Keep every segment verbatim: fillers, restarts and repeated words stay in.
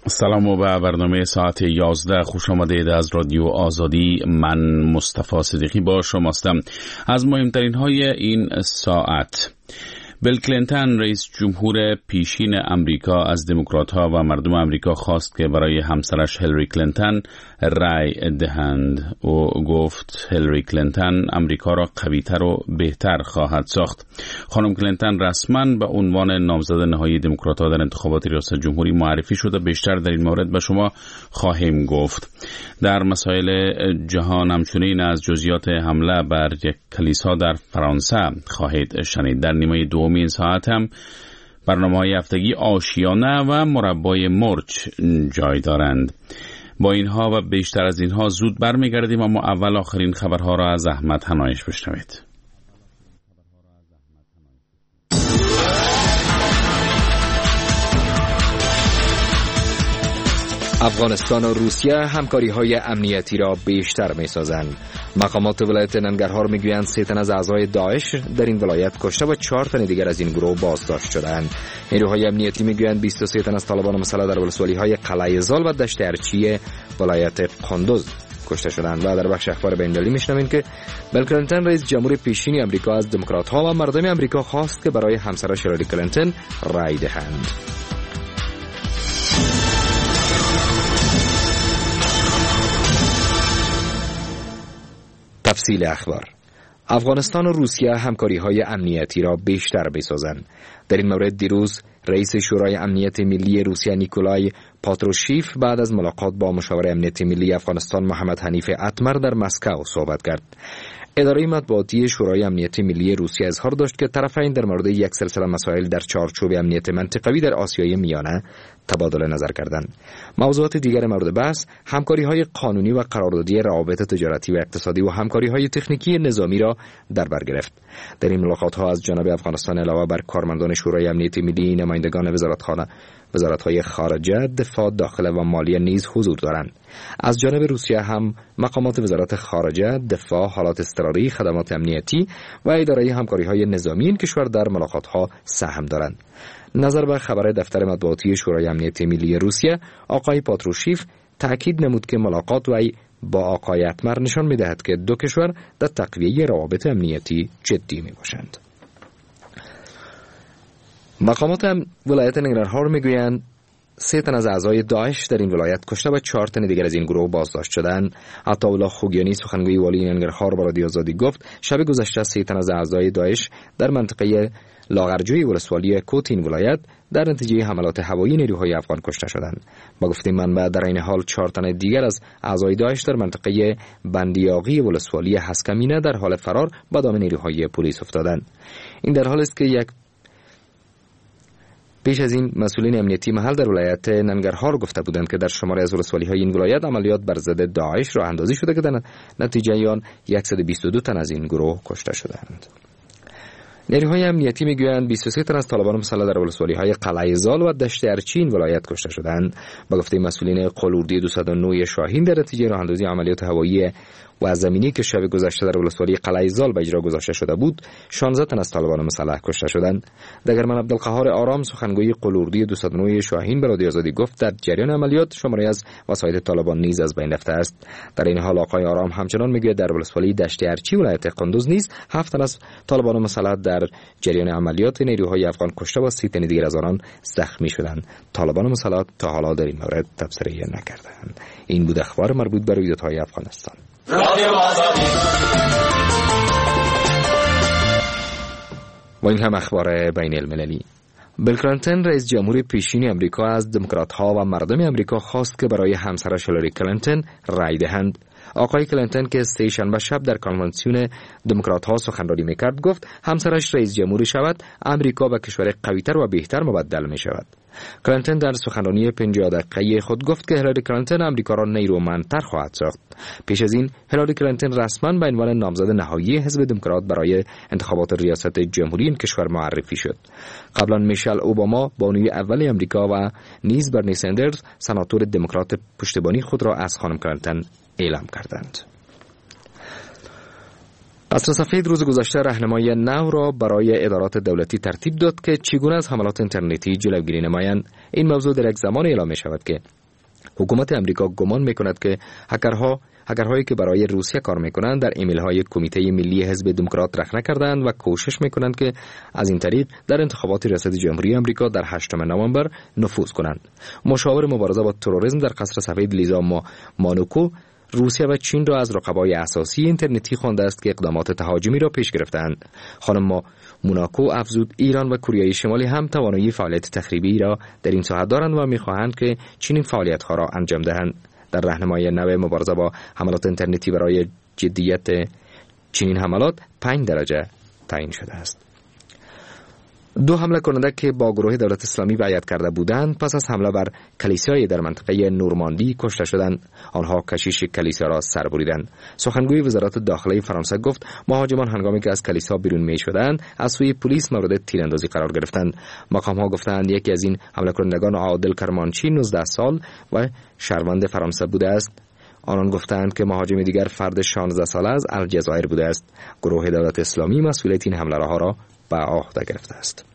سلام و به برنامه ساعت یازده خوش آمدید از رادیو آزادی. من مصطفی صدیقی با شماستم. از مهمترین های این ساعت: بیل کلینتون رئیس جمهور پیشین امریکا از دموکرات‌ها و مردم امریکا خواست که برای همسرش هیلاری کلینتون رأی دهند. او گفت هیلاری کلینتون امریکا را قوی‌تر و بهتر خواهد ساخت. خانم کلینتون رسما به عنوان نامزد نهایی دموکرات‌ها در انتخابات ریاست جمهوری معرفی شده. بیشتر در این مورد به شما خواهیم گفت. در مسائل جهان همچنین از جزئیات حمله بر یک کلیسا در فرانسه خواهید شنید. در نیمه دوم این ساعت هم برنامه‌های هفتگی آشیانه و مربای مرچ جای دارند. با اینها و بیشتر از اینها زود برمیگردیم، اما اول آخرین خبرها را از احمد هنایش بشنوید. افغانستان و روسیه همکاری‌های امنیتی را بیشتر می‌سازند. مقامات ولایت ننگرهار می‌گویند سه تن از اعضای داعش در این ولایت کشته و چهار تن دیگر از این گروه بازداشت شدند. نیروهای امنیتی می‌گویند بیست و سه تن از طالبان مسلح در ولسوالی‌های قلعه زال و دشت ارچی ولایت قندوز کشته شدند. و در بخش اخبار بین‌المللی می‌شنویم که بیل کلینتون رئیس جمهور پیشین امریکا از دموکرات‌ها و مردم امریکا خواست که برای همسرش هیلاری کلینتون رأی دهند. تفصیل اخبار: افغانستان و روسیه همکاری‌های امنیتی را بیشتر بسازند. در این مورد دیروز رئیس شورای امنیت ملی روسیه نیکولای پاتروشیف بعد از ملاقات با مشاور امنیت ملی افغانستان محمد حنیف اتمر در مسکو صحبت کرد. اداره مطبوعاتی شورای امنیت ملی روسیه اظهار داشت که طرفین در مورد یک سلسله مسائل در چارچوب امنیت منطقوی در آسیای میانه تبادل نظر کردند. موضوعات دیگر مورد بحث همکاری‌های قانونی و قراردادی روابط تجارتی و اقتصادی و همکاری‌های تکنیکی نظامی را در بر گرفت. در این ملاقات‌ها از جانب افغانستان علاوه بر کارمندان شورای امنیت ملی، نمایندگان وزارتخانه وزارت‌های خارجه، دفاع، داخله و مالیه نیز حضور دارند. از جانب روسیه هم مقامات وزارت خارجه، دفاع، حالات اضطراری، خدمات امنیتی و اداره همکاری‌های نظامی این کشور در ملاقات‌ها سهم دارند. نظر به خبر دفتر مطبوعاتی شورای امنیت ملی روسیه، آقای پاتروشیف تأکید نمود که ملاقات وی با آقای اتمر نشان می‌دهد که دو کشور در تقویه روابط امنیتی جدی می‌باشند. مقامات ولایت ننگرهار میگویند سه تن از اعضای داعش در این ولایت کشته و چهار تن دیگر از این گروه بازداشت شدند. عطاالله خوگیانی سخنگوی والی ننگرهار با رادیو آزادی گفت شب گذشته سه تن از اعضای داعش در منطقه لاغرجوی ولسوالی کوت این ولایت در نتیجه حملات هوایی نیروهای افغان کشته شدند. با گفته منبع در این حال چهار تن دیگر از اعضای داعش در منطقه بندیاغی ولسوالی حسکمینه در حال فرار به دام نیروهای پلیس افتادند. این در حالی است که یک پیش از این مسئولین امنیتی محل در ولایت ننگرهار گفته بودند که در شماری از ولسوالی‌های این ولایت عملیات بر ضد داعش راه اندازی شده که در نتیجه آن صد و بیست و دو تن از این گروه کشته شدند. نیروهای امنیتی میگویند بیست و سه تن از طالبان مسلح در ولسوالی‌های قلعه زال و دشت ارچی این ولایت کشته شدند. با گفته مسئولین قلوردی دویست و نه شاهین در نتیجه راه اندازی عملیات هوایی و زمینی که شب گذشته در ولسوالی قلعه زال به اجرا گذاشته شده بود، شانزده تن از طالبان مسلح کشته شدند. دگرمن عبدالقهار آرام سخنگوی قلوردی دویست و نه شاهین به رادیو آزادی گفت در جریان عملیات شماری از وسایل طالبان نیز از بین رفته است. در این حال آقای آرام همچنان میگوید در ولسوالی دشت ارچی ولایت قندوز نیز هفت تن از طالبان مسلح در جریان عملیات نیروهای افغان کشته و سی تن دیگر از آنان زخمی شدند. طالبان مسلح تا حالا در این مورد تبصره نکردند. این بود اخبار مربوط به رویدادهای افغانستان. رادیو آزادی. و این هم اخبار بین المللی. بیل کلینتون رئیس جمهور پیشین امریکا از دموکرات‌ها و مردم امریکا خواست که برای همسرش هیلاری کلینتون رأی دهند. آقای کلینتون که سه شنبه شب در کنوانسیون دموکرات‌ها سخنرانی می‌کرد گفت همسرش رئیس جمهوری شود امریکا به کشور قوی‌تر و بهتر مبدل می‌شود. کلینتون در سخنرانی پنجاه دقیقه‌ای خود گفت که هیلاری کلینتون امریکا را نیرومندتر خواهد ساخت. پیش از این هیلاری کلینتون رسما به عنوان نامزد نهایی حزب دموکرات برای انتخابات ریاست جمهوری این کشور معرفی شد. قبلا میشل اوباما بانوی اول امریکا و نیز برنی سندرز سناتور دموکرات پشتیبانی خود را از خانم کلینتون اعلام کردند. قصر سفید روز گذشته راهنمای نو را برای ادارات دولتی ترتیب داد که چگونه از حملات اینترنتی جلوگیری نمایند. این موضوع در یک زمان اعلام می شود که حکومت امریکا گمان می کند که هکرها هکرهایی که برای روسیه کار می کنند در ایمیل های کمیته ملی حزب دموکرات رخنه کردند و کوشش می کنند که از این طریق در انتخابات ریاست جمهوری امریکا در هشتم نوامبر نفوذ کنند. مشاور مبارزه با تروریسم در قصر سفید لیزا ما مانوکو روسیه و چین را از رقبای اساسی اینترنتی خوانده است که اقدامات تهاجمی را پیش گرفتند. خانم ما موناکو افزود ایران و کره شمالی هم توانایی فعالیت تخریبی را در این ساحه دارند و می‌خواهند که چنین فعالیت‌ها را انجام دهند. در راهنمای نو مبارزه با حملات اینترنتی برای جدیت چنین حملات پنج درجه تعیین شده است. دو حمله کننده که با گروه دولت اسلامی بیعت کرده بودند پس از حمله بر کلیسای در منطقه نورماندی کشته شدند. آنها کشیش کلیسا را سر بریدند. سخنگوی وزارت داخله فرانسه گفت مهاجمان هنگامی که از کلیسا بیرون می شدند از سوی پلیس مورد تیراندازی قرار گرفتند. مقام ها گفتند یکی از این حمله کنندگان عادل کرمانچی نوزده سال و شهروند فرانسه بوده است. آنان گفتند که مهاجم دیگر فرد شانزده ساله از الجزایر بوده است. گروه دولت اسلامی مسئولیت این حمله ها را به عهده گرفته است.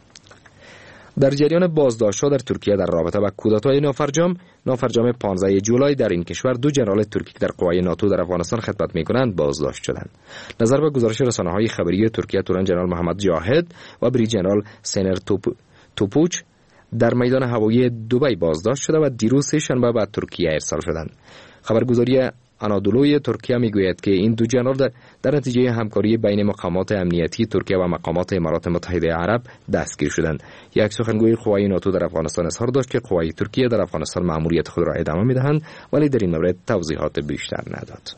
در جریان بازداشت‌ها در ترکیه در رابطه با کودتای نافرجام، نافرجام پانزدهم جولای در این کشور دو ژنرال ترکی در قوای ناتو در افغانستان خدمت می‌کنند بازداشت شدند. نظر به گزارش رسانه‌های خبری ترکیه، تورن جنرال محمد جاهد و بری جنرال سنر توپ... توپوچ در میدان هوایی دبی بازداشت شده و دیروز سه شنبه به ترکیه ارسال شدند. خبرگزاری آنادولوی ترکیه میگوید که این دو جنرال در, در نتیجه همکاری بین مقامات امنیتی ترکیه و مقامات امارات متحده عرب دستگیر شدند. یک سخنگوی قوای ناتو در افغانستان اظهار داشت که قوای ترکیه در افغانستان مأموریت خود را ادامه میدهند ولی در این مورد توضیحات بیشتر نداد.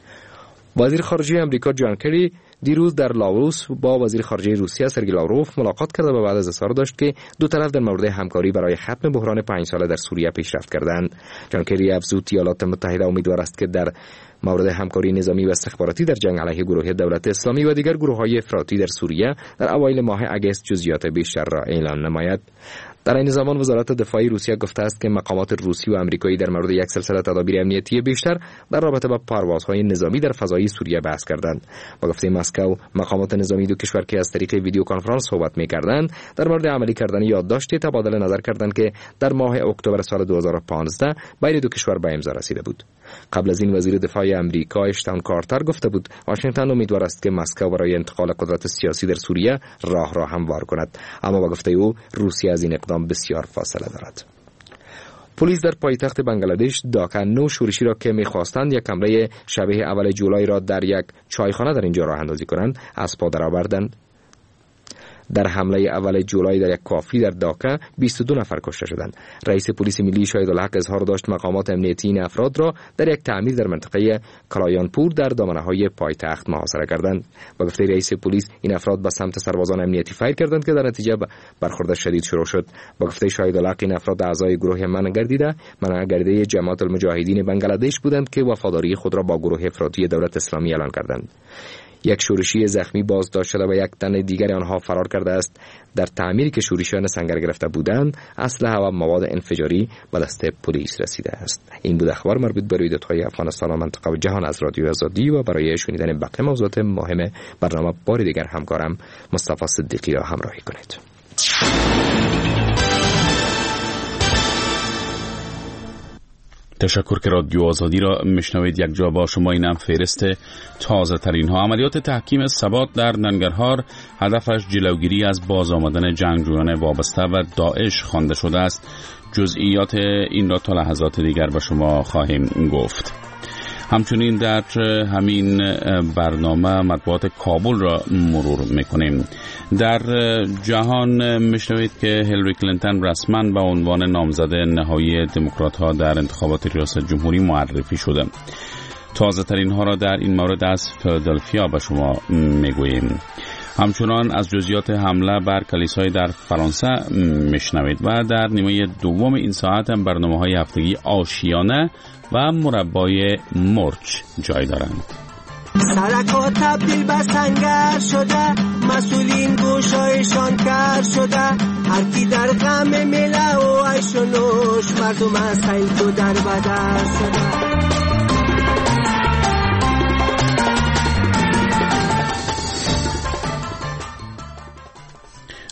وزیر خارجه امریکا جان کری دیروز در لاوروس با وزیر خارجه روسیه سرگئی لاوروف ملاقات کرد و بعد از اظهار داشت که دو طرف در مورد همکاری برای ختم بحران پنج ساله در سوریه پیشرفت کردند. جان کری افزود ایالات متحده امیدوار است که در مورد همکاری نظامی و استخباراتی در جنگ علیه گروه دولت اسلامی و دیگر گروه‌های افراطی در سوریه در اوایل ماه اگست جزئیات بیشتر را اعلام نماید. در این زمان وزارت دفاع روسیه گفته است که مقامات روسی و آمریکایی در مورد یک سلسله تدابیر امنیتی بیشتر در رابطه با پروازهای نظامی در فضای سوریه بحث کردند. با گفته مسکو، مقامات نظامی دو کشور که از طریق ویدیو کنفرانس صحبت می‌کردند در مورد عملی کردن یادداشتی تبادل نظر کردند که در ماه اکتبر سال دو هزار و پانزده بین دو کشور به امضا رسیده بود. قبل از این وزیر دفاع آمریکا اشتون کارتر گفته بود واشنگتن امیدوار است که مسکو برای انتقال قدرت سیاسی در سوریه راه را هموار کند، اما با گفته او روسیه از این اقدام بسیار فاصله دارد. پلیس در پایتخت بنگلادش داکا نو شورشی را که می‌خواستند یک حمله شبیه اول جولای را در یک چایخانه در اینجا راه اندازی کنند از پا درآوردند. در حمله اول جولای در یک کافی در داکا بیست و دو نفر کشته شدند. رئیس پلیس ملی شاهدالحق اظهار داشت مقامات امنیتی این افراد را در یک تعمیر در منطقه کلایانپور در دامنه‌های پایتخت محاصره کردند. با گفته رئیس پلیس این افراد به سمت سربازان امنیتی فایر کردند که در نتیجه برخورد شدید شروع شد. با گفته شاهدالحق این افراد اعضای گروه منگردیده منگردیده جماعت المجاهدین بنگلادش بودند که وفاداری خود را با گروه افراطی دولت اسلامی اعلان کردند. یک شورشی زخمی بازداشت شده و یک تن دیگر آنها فرار کرده است. در تعمیری که شورشیان سنگر گرفته بودند اسلحه و مواد انفجاری به دست پلیس رسیده است. این بود اخبار مربوط به رویدادهای افغانستان و منطقه و جهان از رادیو آزادی و برای شنیدن بقیه موضوعات مهم برنامه بار دیگر همکارم مصطفی صدیقی را همراهی کنید. تشکر که رادیو آزادی را میشنوید. یک جا با شما اینم فهرست تازه ترین ها. عملیات تحکیم ثبات در ننگرهار هدفش جلوگیری از باز آمدن جنگجویان وابسته و داعش خوانده شده است. جزئیات این را تا لحظات دیگر با شما خواهیم گفت. همچنین در همین برنامه مطبوعات کابل را مرور میکنیم. در جهان میشنوید که هیلاری کلینتون رسما به عنوان نامزد نهایی دموکرات ها در انتخابات ریاست جمهوری معرفی شده. تازه ترین ها را در این مورد از فیلادلفیا به شما میگوییم. همچنان از جزئیات حمله بر کلیسای در فرانسه میشنوید و در نیمه دوم این ساعت هم برنامه‌های هفتگی آشیانه و مربای مرچ جای دارند. سرکا تبدیل به سنگر شده، مسئولین گوشایشان کر شده، هر کی در غم مله و عیش و نوش، مردم از سیل و در بدر شده.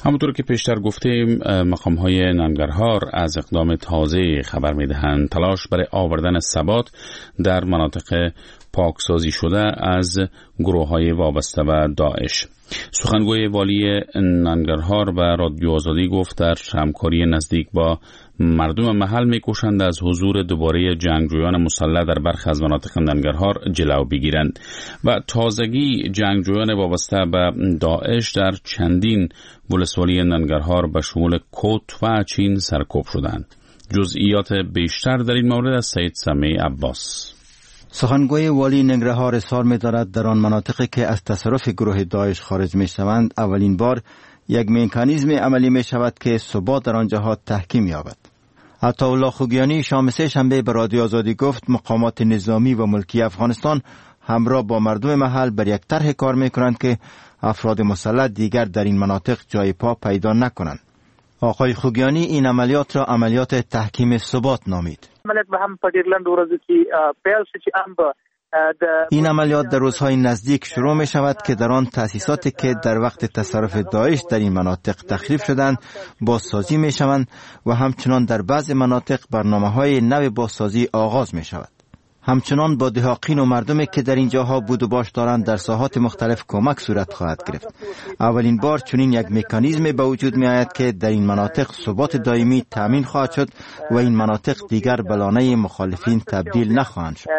همونطور که پیشتر گفتیم مقام‌های ننگرهار از اقدام تازه خبر می‌دهند تلاش برای آوردن ثبات در مناطق پاکسازی شده از گروه‌های وابسته به داعش. سخنگوی والی ننگرهار و رادیو آزادی گفت در همکاری نزدیک با مردم محل می‌کوشند از حضور دوباره جنگجویان مسلح در برخی از مناطق ننگرهار جلو بگیرند و تازگی جنگجویان وابسته به داعش در چندین ولسوالی ننگرهار به شمول کوت و چین سرکوب شدند. جزئیات بیشتر در این مورد از سید سمیع عباس. سخنگوی والی ننگرهار اظهار می‌دارد در آن مناطقی که از تصرف گروه داعش خارج می‌شوند اولین بار یک مکانیزم عملی می‌شود که ثبات در آن جهات تحکیم یابد. عطاالله خوگیانی شام سه شنبه به رادیو آزادی گفت مقامات نظامی و ملکی افغانستان همراه با مردم محل بر یک طرح کار می‌کنند که افراد مسلح دیگر در این مناطق جای پا پیدا نکنند. آقای خوگیانی این عملیات را عملیات تحکیم ثبات نامید. این عملیات در روزهای نزدیک شروع می شود که در آن تأسیساتی که در وقت تصرف داعش در این مناطق تخریب شدند بازسازی می شوند و همچنان در بعض مناطق برنامه های نو بازسازی آغاز می شود. همچنان با دهاقین و مردمی که در این جاها بود و باش دارند در ساحات مختلف کمک صورت خواهد گرفت. اولین بار چنین یک مکانیزم به وجود می آید که در این مناطق ثبات دائمی تامین خواهد شد و این مناطق دیگر به لانه مخالفین تبدیل نخواهند شد.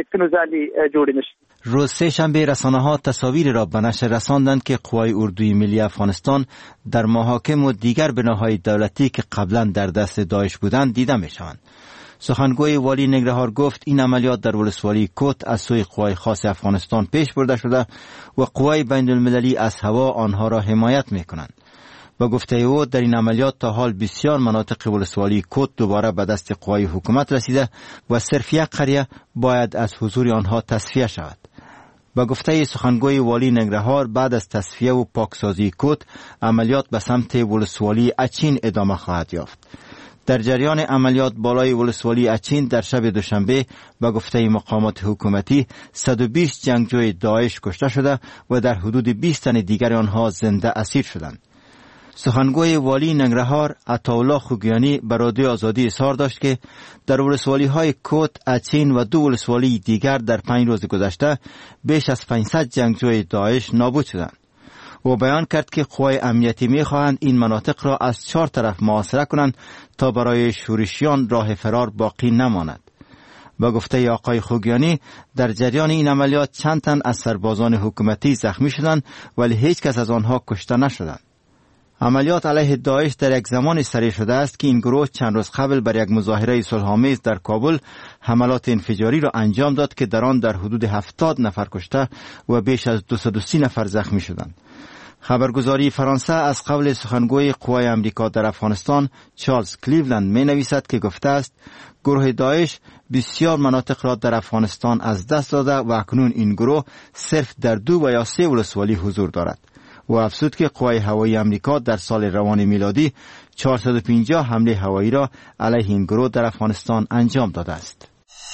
روز سه شنبه رسانه‌ها تصاویر را به نشر رساندند که قوای اردوی ملی افغانستان در محاکم و دیگر بناهای دولتی که قبلا در دست داعش بودند دیده می شوند. سخنگوی والی ننگرهار گفت این عملیات در ولسوالی کوت از سوی قوای خاص افغانستان پیش برده شده و قوای بین المللی از هوا آنها را حمایت می کنند. با گفته او در این عملیات تا حال بسیار مناطق ولسوالی کوت دوباره به دست قوای حکومت رسیده و صرف یک قریه باید از حضور آنها تصفیه شود. با گفته سخنگوی والی ننگرهار بعد از تصفیه و پاکسازی کوت عملیات به سمت ولسوالی اچین ادامه خواهد یافت. در جریان عملیات بالای ولسوالی اچین در شب دوشنبه به گفته مقامات حکومتی صد و بیست جنگجوی داعش کشته شده و در حدود بیست تن دیگر آنها زنده اسیر شدند. سخنگوی والی ننگرهار عطاالله خوگیانی به رادیو آزادی اظهار داشت که در ولسوالی های کوت، اچین و دو ولسوالی دیگر در پنج روز گذشته بیش از پانصد جنگجوی داعش نابود شدند. او بیان کرد که قوای امنیتی می‌خواهند این مناطق را از چهار طرف محاصره کنند تا برای شورشیان راه فرار باقی نماند. با گفته آقای خوگیانی در جریان این عملیات چند تن از سربازان حکومتی زخمی شدند ولی هیچ کس از آنها کشته نشدند. عملیات علیه داعش در یک زمان سریع شده است که این گروه چند روز قبل بر یک مظاهره صلح‌آمیز در کابل حملات انفجاری را انجام داد که در آن در حدود هفتاد نفر کشته و بیش از دویست و سی نفر زخمی شدند. خبرگزاری فرانسه از قول سخنگوی قوای امریکا در افغانستان چارلز کلیولند می نویسد که گفته است گروه داعش بسیار مناطق را در افغانستان از دست داده و اکنون این گروه صرف در دو و یا سه ولسوالی حضور دارد و افزود که قوای هوایی امریکا در سال روان میلادی چهارصد و پنجاه حمله هوایی را علیه این گروه در افغانستان انجام داده است.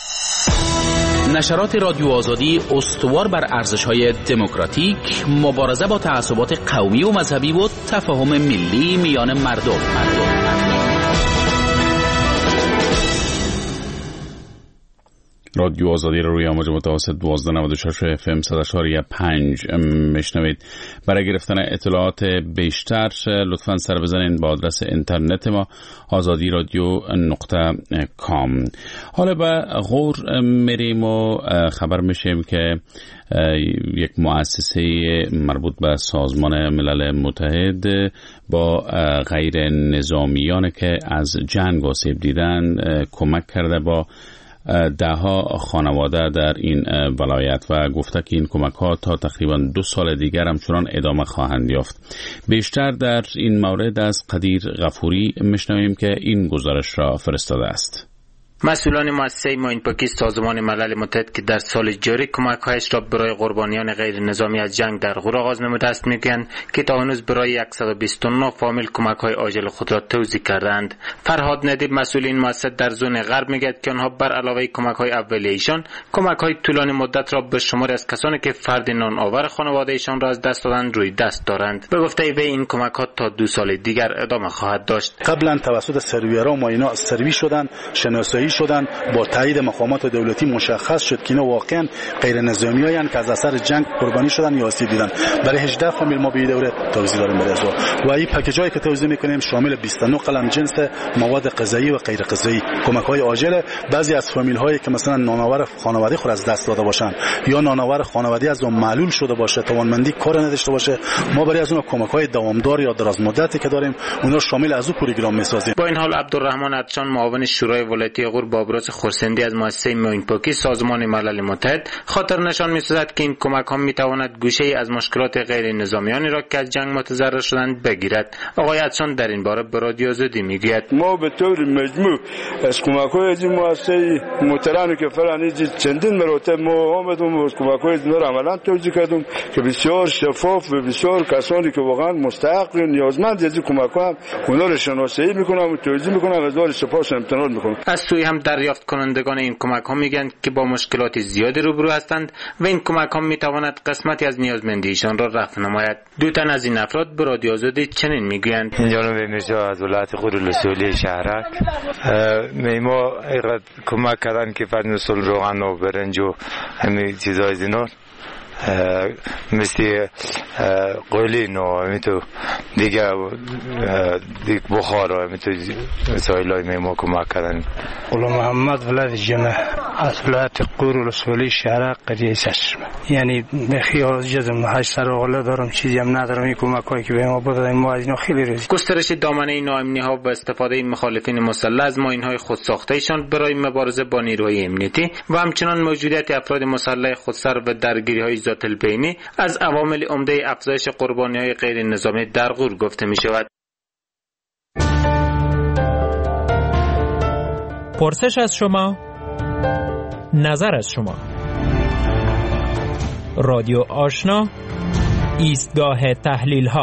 نشرات رادیو آزادی استوار بر ارزش‌های دموکراتیک، مبارزه با تعصبات قومی و مذهبی و تفاهم ملی میان مردم. مردم. رادیو آزادی رو روی امواج متوسط دوازده نود و شش اف ام صد و چهار و پنج میشنوید. برای گرفتن اطلاعات بیشتر لطفاً سر بزنید با آدرس اینترنت ما آزادی رادیو نقطه کام. حالا به غور میریم و خبر میشیم که یک مؤسسه مربوط به سازمان ملل متحد با غیر نظامیان که از جنگ آسیب دیدن کمک کرده با دهها خانواده در این ولایت و گفته که این کمک ها تا تقریبا دو سال دیگر همچنان ادامه خواهند یافت. بیشتر در این مورد از قدیر غفوری میشنویم که این گزارش را فرستاده است. مسئولان مؤسسه معین پاکی سازمان ملل متحد که در سال جاری کمک‌هایش را برای قربانیان غیر نظامی از جنگ در غور آغاز نموده است میگویند که تا هنوز برای صد و بیست و نه فامیل کمک‌های عاجل خود را توزیع کردند. فرهاد ندیب مسئول این مؤسسه در زون غرب میگوید که آنها بر علاوه کمک‌های اولیه‌شان کمک‌های طولانی مدت را به شمار از کسانی که فرد نان آور خانواده‌شان را از دست دادند روی دست دارند. به گفته وی این کمک‌ها تا دو سال دیگر ادامه خواهد داشت. قبلا توسط سرویرها ما اینا سروی شدن، شناسایی شدن، با تایید مقامات دولتی مشخص شد که اینا واقعا غیر نظامی هستند که از اثر جنگ قربانی شدن یا آسیب دیدن. برای هجده فامیل ما به دوره توزیع داریم برای ازوا و این پکیجایی که توزیع میکنیم شامل بیست و نه قلم جنس مواد غذایی و غیر غذایی کمک‌های عاجل. بعضی از فامیل هایی که مثلا نانآور خانواده خود از دست داده باشند یا نانآور خانواده از اون معلول شده باشه، توانمندی کار نداشته باشه، ما برای از اون کمک‌های دوامدار یا دراز مدتی که داریم اون رو شامل از اون پروگرام می‌سازیم. با این حال عبدالرحمن عطشان معاون شورای ولایتی غور با ابراز خرسندی از مؤسسه معین پاکی سازمان ملل متحد خاطر نشان می‌سازد که این کمک‌ها می‌تواند گوشه‌ای از مشکلات غیر نظامیانی را که از جنگ متضرر شدند بگیرد. آقای عطشان در این باره به رادیو آزادی میگوید ما به طور مجموع از کمک‌های از مؤسسه محترمی که فرانی چندین مراتب ما آمدیم و کمک‌های اینا را عملاً توزیع کردیم که بسیار شفاف و بسیار کسانی که واقعاً مستحق و نیازمند از کمک‌ها اونا را شناسایی می‌کنم و توزیع می‌کنم از دار سپاس و امتنان می‌کنم. از سوی هم دریافت کنندگان این کمک‌ها میگن که با مشکلات زیادی روبرو هستند و این کمک‌ها می‌تواند قسمتی از نیازمندیشان را رفع نماید. دو تن از این افراد به رادیو آزادی چنین میگویند: جناب میرزا از ولایت غور الوسولی شهرک میما ایقدر کمک کردن که فرد نسل روغن و برنج و همین چیزای زینا مثل قولین و میتو دیگه دیگه بخار و میتو سایلای میما کمک کردن. غلام محمد ولایت جنه از ولایت غور الوسولی شهرک قریه سشم، یعنی بخیال جزم هشت سر غله دارم چیزی هم ندارم. این کمک هایی که به ما بدادن ما از اینا خیلی روزی. گسترش دامنه ناامنی ها و استفاده مخالفین مسلح از ماین های خود ساخته ایشان برای مبارزه با نیروهای امنیتی و همچنان موجودیت افراد مسلح خودسر و درگیری های ذات البینی از عوامل عمده افزایش قربانی های غیر نظامی در غور گفته می شود. پرسش از شما، نظر از شما. رادیو آشنا، ایستگاه تحلیل ها.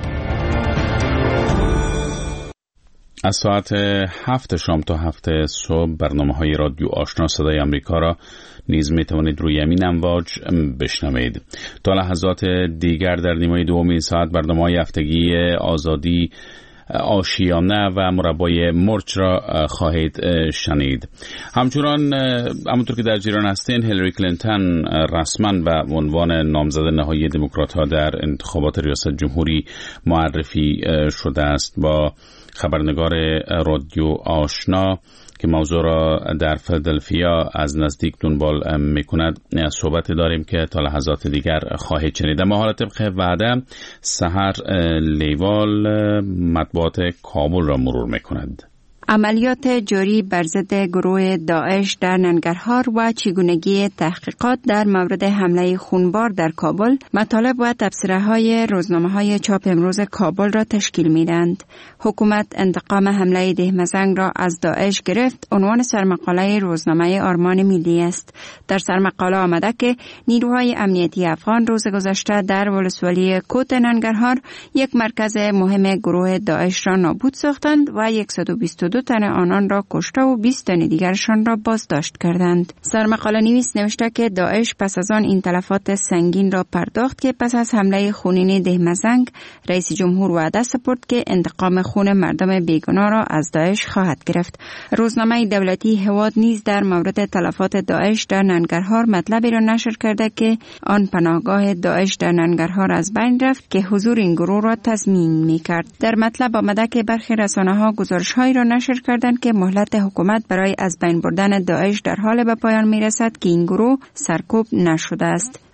از ساعت هفت شام تا هفت صبح برنامه های رادیو آشنا صدای امریکا را نیز می توانید روی همین امواج بشنوید. تا لحظات دیگر در نیمه دوم این ساعت برنامه های هفتگی آزادی، آشیانه و مربای مرچ را خواهید شنید. همچنان همونطور که در جریان هستین، هیلاری کلینتون رسما به عنوان نامزد نهایی دموکرات‌ها در انتخابات ریاست جمهوری معرفی شده است. با خبرنگار رادیو آشنا که موضوع را در فیلادلفیا از نزدیک دنبال میکند صحبت داریم که تا لحظات دیگر خواهید شنید. اما حالا طبق وعده سحر لیوال مطبوعات کابل را مرور میکند. عملیات جاری بر ضد گروه داعش در ننگرهار و چگونگی تحقیقات در مورد حمله خونبار در کابل مطالب و تبصره‌های روزنامه‌های چاپ امروز کابل را تشکیل می‌دهند. حکومت انتقام حمله دهمزنگ را از داعش گرفت عنوان سرمقاله روزنامه آرمان ملی است. در سرمقاله آمده که نیروهای امنیتی افغان روز گذشته در ولسوالی کوت ننگرهار یک مرکز مهم گروه داعش را نابود ساختند و صد و بیست و دو تن آنان را کشته و بیست تن دیگرشان را بازداشت کردند. سرمقاله نویس نوشته که داعش پس از آن این تلفات سنگین را پرداخت که پس از حمله خونین دهمزنگ رئیس جمهور وعده سپرد که انتقام خون مردم بیگناه را از داعش خواهد گرفت. روزنامه دولتی هواد نیز در مورد تلفات داعش در ننگرهار مطلبی را نشر کرده که آن پناهگاه داعش در ننگرهار از بین رفت که حضور این گروه را تضمین می‌کرد. در مطلب آمده که برخی رسانه‌ها گزارش‌هایی را نشر کردند که مهلت حکومت برای از بین بردن داعش در حال به پایان میرسد که این گروه سرکوب نشده است.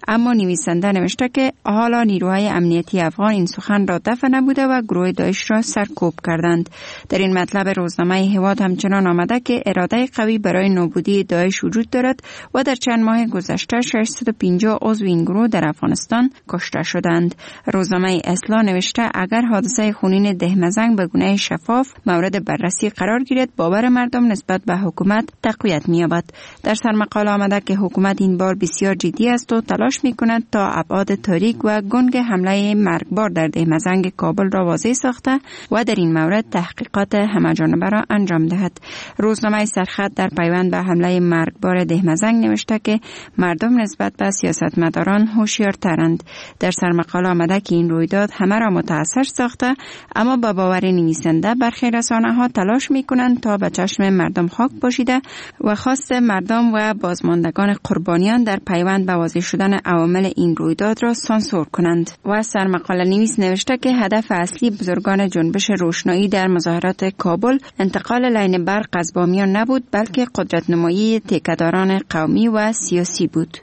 اما نویسنده نوشته که حالا نیروهای امنیتی افغان این سخن را دفع نبوده و گروه داعش را سرکوب کردند. در این مطلب روزنامه هواد همچنان آمده که اراده قوی برای نابودی داعش وجود دارد و در چند ماه گذشته ششصد و پنجاه عضو این گروه در افغانستان کشته شدند. روزنامه اصلاح نوشته اگر حادثه خونین دهمزنگ به گونه شفاف مورد بررسی قرار گیرد، باور مردم نسبت به حکومت تقویت می‌یابد. در سرمقاله آمده که حکومت این بار بسیار جدی است و تلاش می‌کند تا ابعاد تاریک و گنگ حمله مرگبار در دهمزنگ کابل را واضح ساخته و در این مورد تحقیقات همه‌جانبه را انجام دهد. روزنامه سرخط در پیوند به حمله مرگبار دهمزنگ نوشته که مردم نسبت به سیاستمداران هوشیارترند. در سرمقاله آمده که این رویداد همه را متاثر ساخته، اما با باور نویسنده برخی رسانه‌ها تلاش می‌کنند تا به چشم مردم خاک پاشیده و خواست مردم و بازماندگان قربانیان در پیوند به واضح شدن عوامل این رویداد را سانسور کنند. و سرمقاله نویس نوشته که هدف اصلی بزرگان جنبش روشنایی در مظاهرات کابل انتقال لین برق از بامیان نبود، بلکه قدرت نمایی تکهداران قومی و سیاسی بود.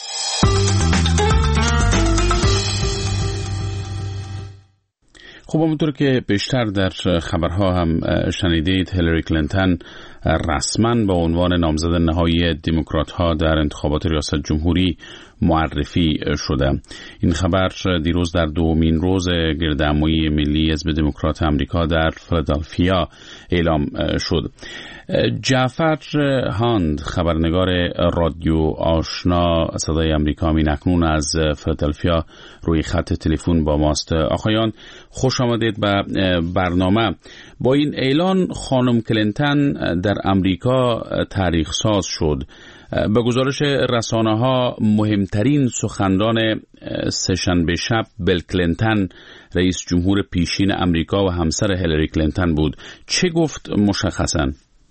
خب همونطور که بیشتر در خبرها هم شنیدید، هیلاری کلینتون رسما به عنوان نامزد نهایی دموکرات‌ها در انتخابات ریاست جمهوری معرفی شده. این خبر دیروز در دومین روز گردهمایی ملی حزب دموکرات آمریکا در فیلادلفیا اعلام شد. جعفر هاند، خبرنگار رادیو آشنا صدای آمریکا، همین اکنون از فیلادلفیا روی خط تلفن با ماست. آقایان خوش آمدید به برنامه. با این اعلان خانم کلینتون در امریکا تاریخ ساز شد. به گزارش رسانه ها مهمترین سخنران سه‌شنبه شب بیل کلینتون، رئیس جمهور پیشین امریکا و همسر هیلاری کلینتون بود. چه گفت مشخصاً؟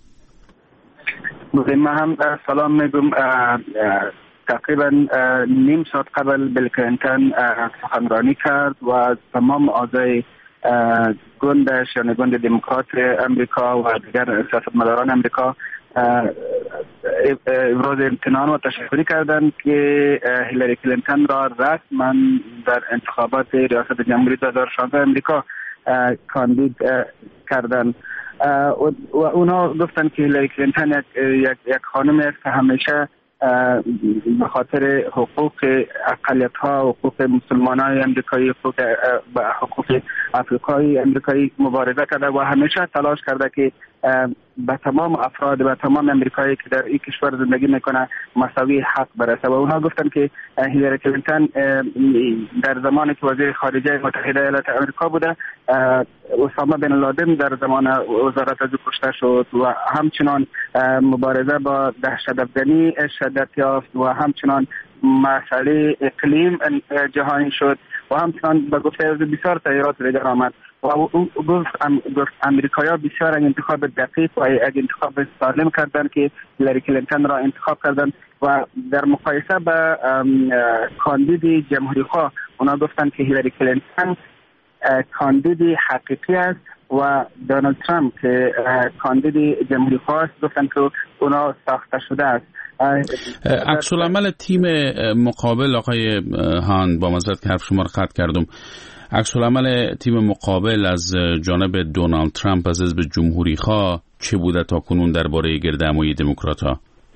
من هم سلام میگم. تقریبا نیم ساعت قبل بیل کلینتون سخنرانی کرد و از تمام اعضای گندش یعنی گند دموکرات امریکا و دیگر سیاستمداران امریکا ابراز امتنان و تشکری کردند که هیلاری کلینتون را رسما در انتخابات ریاست جمهوری دو هزار و شانزده امریکا کاندید کردند و اونا گفتن که هیلاری کلینتون یک یک خانم است که همیشه به خاطر حقوق اقلیت‌ها، حقوق مسلمانان امریکایی، حقوق حقوق افریقایی امریکایی مبارزه کرده و همیشه تلاش کرده که به تمام افراد و تمام امریکایی که در این کشور زندگی میکنه مساوی حق برسه. و اونها گفتن که هیلاری کلینتون در زمانی که وزیر خارجه متحده ایالات آمریکا بوده، اسامه بن لادن در زمان وزارت از کشته شد و همچنان مبارزه با دهشت‌افکنی شدت یافت و همچنان مسئله اقلیم جهانی شد و همچنان به گفته بسیار تغییرات دیگر آمد و گفت گفت امریکایی‌ها بسیار انتخاب دقیق و یک انتخاب سالم کردند که هیلاری کلینتون را انتخاب کردند و در مقایسه با کاندید جمهوری‌خواه اونا گفتند که هیلاری کلینتون کاندید حقیقی است و دونالد ترامپ که کاندید جمهوری‌خواه است گفتند که اونا ساخته شده است. عکس العمل تیم مقابل، آقای هاند، با معذرت که حرف شما رو قطع کردم، عکس العمل تیم مقابل از جانب دونالد ترامپ از حزب جمهوری خواه چه بوده تا کنون درباره گردهمایی دموکرات‌ها؟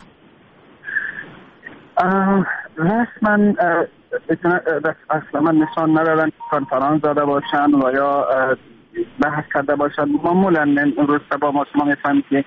رسما اصلا نشان ندادن کنفرانس داده باشن و یا بحث کرده باشن. معمولا امروز با ما شما میفهمید که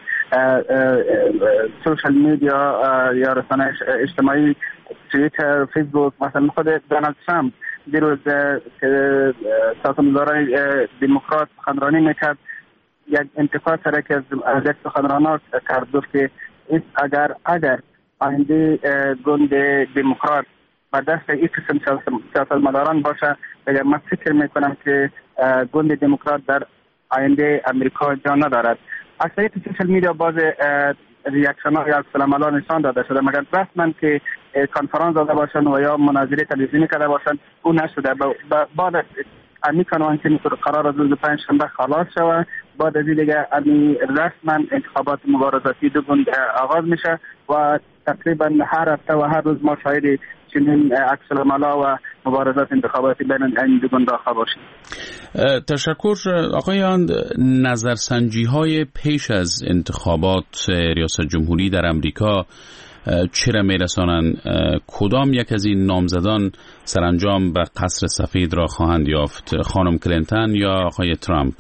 سوشال میدیا یا رسانه اجتماعی، توییتر، فیسبوک، مثلا خود دونالد ترامپ دیروز که سیاستمداران دموکرات سخنرانی میکرد یک انتقاد سره که از یک سخنرانان کرد، گفت که اگر اگر آینده گند دموکرات به دست این قسم سیاستمداران باشه، اگر من فکر میکنم که گند دموکرات در آینده امریکا جا ندارد. اکثریت سوشال میدیا باز ریاکشن ها یا عکس‌العمل نشان داده شده، مگر رسما که کنفرانس داده باشن و یا مناظره تلویزیونی کرده باشن اون نشده. بعد امی قانون که قرار از روز پنج شنبه خلاص شود، بعد از این دیگه امی رسما انتخابات مبارزاتی دو گند آغاز میشه و تقریبا هر هفته و هر روز ما شاهد چنین عکس العملا و مبارزات انتخاباتی بین این دو گروه باشیم. تشکر آقایان. نظرسنجی های پیش از انتخابات ریاست جمهوری در امریکا چرا میرسانند؟ کدام یک از این نامزدان سرانجام به قصر سفید را خواهند یافت؟ خانم کلینتون یا آقای ترامپ؟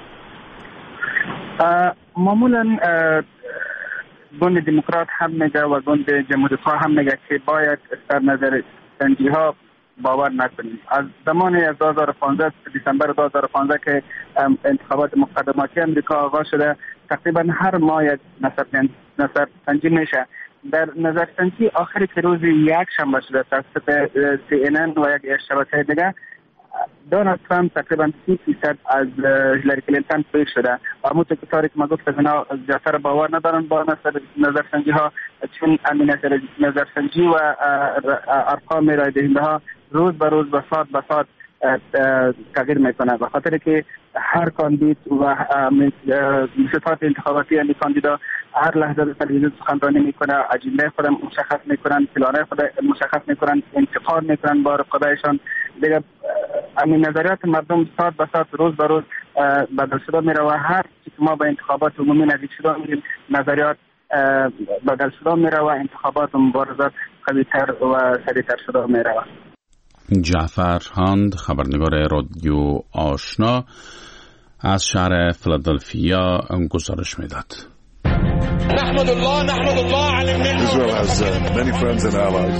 معمولا گوند دموکرات هم میگه و گوند جمهوری خواه هم میگه که باید در نظر سنجی ها باور نکنیم. از زمان از دو هزار و پانزده دسامبر دو هزار و پانزده که انتخابات مقدماتی امریکا آغاز شده، تقریبا هر ماه یک نظر سنجی میشه. در نظر سنجی آخری که روز یک شنبه شده توسط سی ان ان و یک شبکه دیگه، دونالد ترامپ تقریبا سی فیصد از هیلاری کلینتون پیش شده و همونطور که طوری که ما گفت اینا زیادتر باور ندارن با نظرسنجی ها، چون نظرسنجی و ارقام رای دهنده ها روز به روز و ساعت به ساعت تغییر میکنه، به خاطر که هر کاندید و صفات انتخاباتی یعنی کاندیدا هر لحظه در تلویزیون سخنرانی میکنه، اجنده خود مشخص میکنن، پلانه خود مشخص میکنن، انتقاد میکنن با رقبایشان دیگه. همین نظریات مردم ساعت به ساعت روز به روز بدل شده میره و هر چی که ما به انتخابات عمومی نزدیک شده میریم نظریات بدل شده میره و انتخابات و مبارزات قوی‌تر و سریعتر شده میره. جعفر هاند، خبرنگار رادیو آشنا از شهر فیلادلفیا گزارش میداد. نحمد الله نحمد الله على النعمة. Israel has uh, many friends and allies.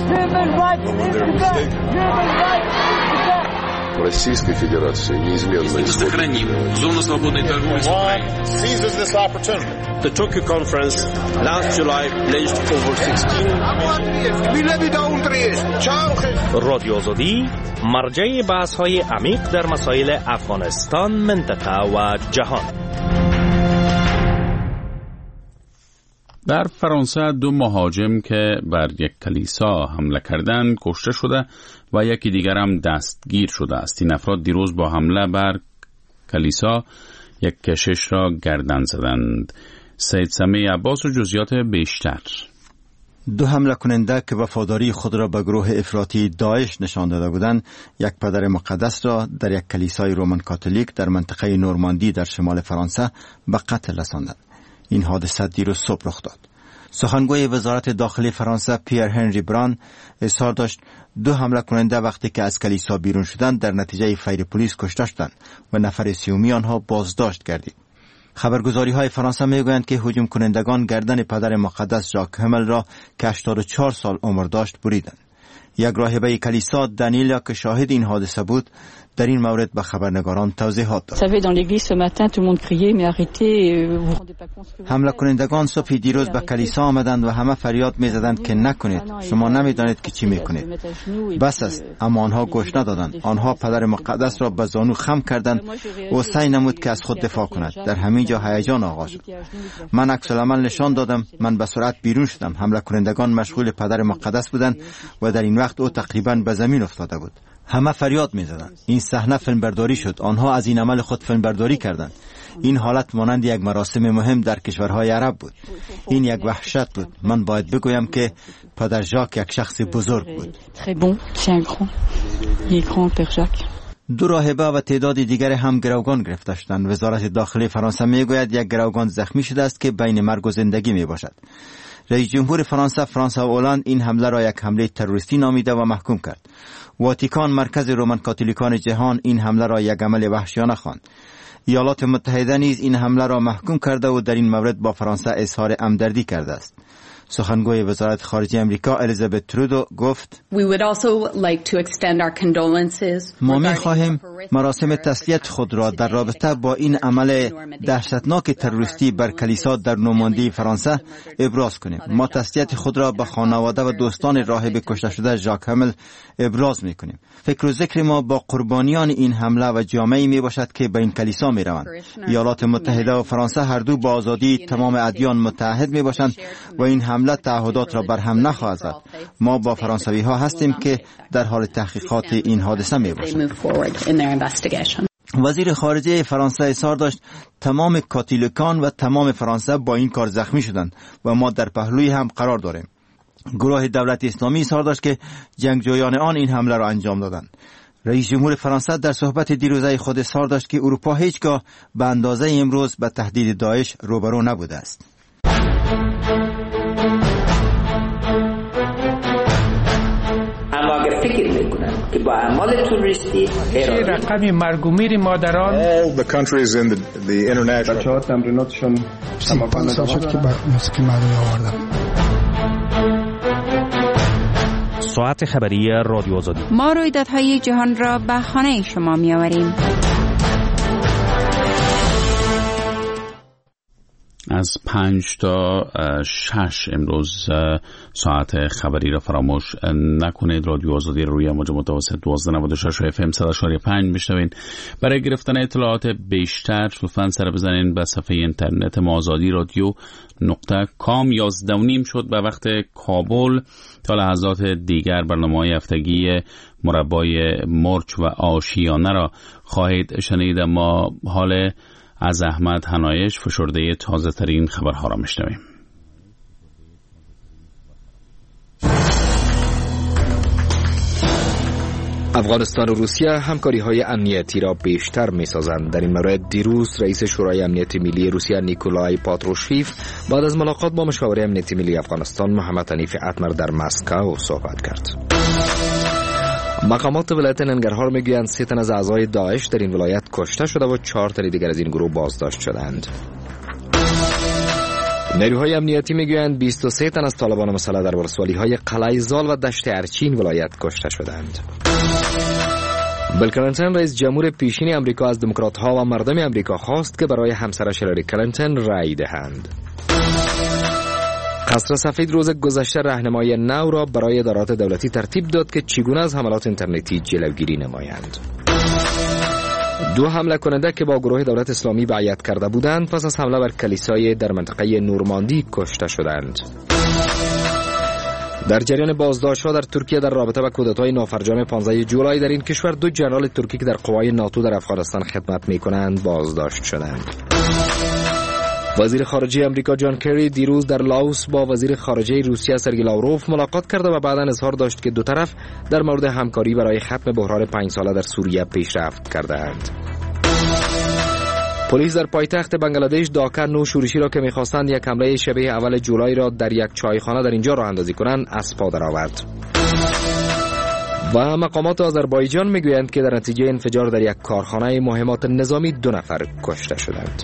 Российской Федерации неизменно сохраним зону свободной торговли с Украиной. Seizes this opportunity. The Tokyo conference last July pledged over sixteen رادیو آزادی مرجع بحث‌های عمیق در مسائل افغانستان، منطقه و جهان. در فرانسه دو مهاجم که بر یک کلیسا حمله کردند کشته شده و یکی دیگر هم دستگیر شده است. این افراد دیروز با حمله بر کلیسا یک کشیش را گردن زدند. سید سمیع عباس و جزئیات بیشتر. دو حمله کننده که وفاداری خود را به گروه افراطی داعش نشان داده بودند، یک پدر مقدس را در یک کلیسای رومن کاتولیک در منطقه نورماندی در شمال فرانسه به قتل رساندند. این حادثه دیروز صبح رخ داد. سخنگوی وزارت داخلی فرانسه پیر هنری بران اظهار داشت دو حمله کننده وقتی که از کلیسا بیرون شدند در نتیجه فیر پلیس کشته شدند و نفر سیومی آنها بازداشت گردید. خبرگزاری های فرانسه میگویند که هجوم کنندگان گردن پدر مقدس ژاک همل را که هشتاد و چهار سال عمر داشت بریدند. یک راهبه کلیسا دانیلا که شاهد این حادثه بود در این مورد به خبرنگاران توضیحات داد. حمله کنندگان صبح دیروز به کلیسا آمدند و همه فریاد می‌زدند که نکنید، شما نمی‌دانید که چی می‌کنید. بس است، اما آنها گوش ندادند. آنها پدر مقدس را به زانو خم کردند و سعی نمود که از خود دفاع کند. در همین جا هیجان آغاز شد. من عکس العمل نشان دادم. من به سرعت بیرون شدم. حمله کنندگان مشغول پدر مقدس بودند و در این وقت او تقریباً به زمین افتاده بود. همه فریاد می‌زدند. این صحنه فیلمبرداری شد. آنها از این عمل خود فیلمبرداری کردند. این حالت مانند یک مراسم مهم در کشورهای عرب بود. این یک وحشت بود. من باید بگویم که پدر ژاک یک شخص بزرگ بود. دو راهبه و تعداد دیگر هم گروگان گرفته شدند. وزارت داخلی فرانسه میگوید یک گروگان زخمی شده است که بین مرگ و زندگی می باشد. رئیس جمهور فرانسه فرانسوا اولند این حمله را یک حمله تروریستی نامیده و محکوم کرد. واتیکان مرکز رومن کاتولیکان جهان این حمله را یک عمل وحشیانه خواند. ایالات متحده نیز این حمله را محکوم کرده و در این مورد با فرانسه اظهار همدردی کرده است. سخنگوی وزارت خارجه امریکا الیزابت ترودو گفت ما می خواهیم مراسم تسلیت خود را در رابطه با این عمل دهشتناک تروریستی بر کلیسا در نورماندی فرانسه ابراز کنیم. ما تسلیت خود را به خانواده و دوستان راهب کشته شده ژاک همل ابراز می کنیم. فکر و ذکر ما با قربانیان این حمله و جامعه‌ای می باشد که به این کلیسا می روند. ایالات متحده و فرانسه هر دو با آزادی تمام ادیان متحد می باشند و این حمله تعهدات را برهم نخواهد زد. ما با فرانسوی ها هستیم که در حال تحقیقات این حادثه می باشند. وزیر خارجه فرانسه اظهار داشت تمام کاتولیکان و تمام فرانسه با این کار زخمی شدند و ما در پهلوی هم قرار داریم. گروه دولت اسلامی اظهار داشت که جنگجویان آن این حمله را انجام دادند. رئیس جمهور فرانسه در صحبت دیروزه خود اظهار داشت که اروپا هیچگاه به اندازه امروز به تهدید داعش روبرو نبوده است. اما اگر فکر میکنن که با اعمال توریستی رقم مرگ و میر مادران all the countries in the, the international بچه‌ها تمریناتشون تمام شد که موسیقی مردمی آوردن. ساعت خبری رادیو آزادی. ما رویدادهای جهان را به خانه شما می آوریم. از پنج تا شش امروز ساعت خبری را فراموش نکنید. رادیو آزادی روی موج متوسط دوازده نود و شش اف ام صد و چهار و پنج میشنوین. برای گرفتن اطلاعات بیشتر لطفاً سر بزنین به صفحه اینترنت ما آزادی رادیو نقطه کام. یازده و نیم شد به وقت کابل. تا لحظات دیگر برنامه‌های هفتگی مربای مرچ و آشیانه را خواهید شنید. ما حال از احمد هنایش فشرده تازه ترین خبرها را میشنویم. افغانستان و روسیه همکاری‌های امنیتی را بیشتر می‌سازند. در این مورد دیروز رئیس شورای امنیت ملی روسیه نیکولای پاتروشیف بعد از ملاقات با مشاور امنیت ملی افغانستان محمد حنیف اتمر در مسکو صحبت کرد. مقامات ولایت ننگرهار میگویند سه تن از اعضای داعش در این ولایت کشته شده و چهار تن دیگر از این گروه بازداشت شدند. نیروهای امنیتی میگویند بیست و سه تن از طالبان مسلح در ولسوالی‌های قلعه زال و دشت ارچین ولایت کشته شدند. بیل کلینتون رئیس جمهور پیشین امریکا از دموکرات‌ها و مردم امریکا خواست که برای همسرش هیلاری کلینتون رأی دهند. قصر سفید روز گذشته راهنمای نو را برای ادارات دولتی ترتیب داد که چگونه از حملات اینترنتی جلوگیری نمایند. دو حمله کننده که با گروه دولت اسلامی بیعت کرده بودند پس از حمله بر کلیسای در منطقه نورماندی کشته شدند. در جریان بازداشت‌ها در ترکیه در رابطه با کودتای نافرجام پانزده جولای در این کشور دو ژنرال ترکی که در قوای ناتو در افغانستان خدمت می‌کنند بازداشت شدند. وزیر خارجه امریکا جان کری دیروز در لاوس با وزیر خارجه روسیه سرگئی لاوروف ملاقات کرد و بعداً اظهار داشت که دو طرف در مورد همکاری برای ختم بحران پنج ساله در سوریه پیشرفت کرده‌اند. پلیس در پایتخت بنگلادش داکا نو شورشی را که می‌خواستند یک حمله شبیه اول جولای را در یک چایخانه در اینجا راه اندازی کنند از پا درآورد. و مقامات آذربایجان میگویند که در نتیجه انفجار در یک کارخانه مهمات نظامی دو نفر کشته شدند.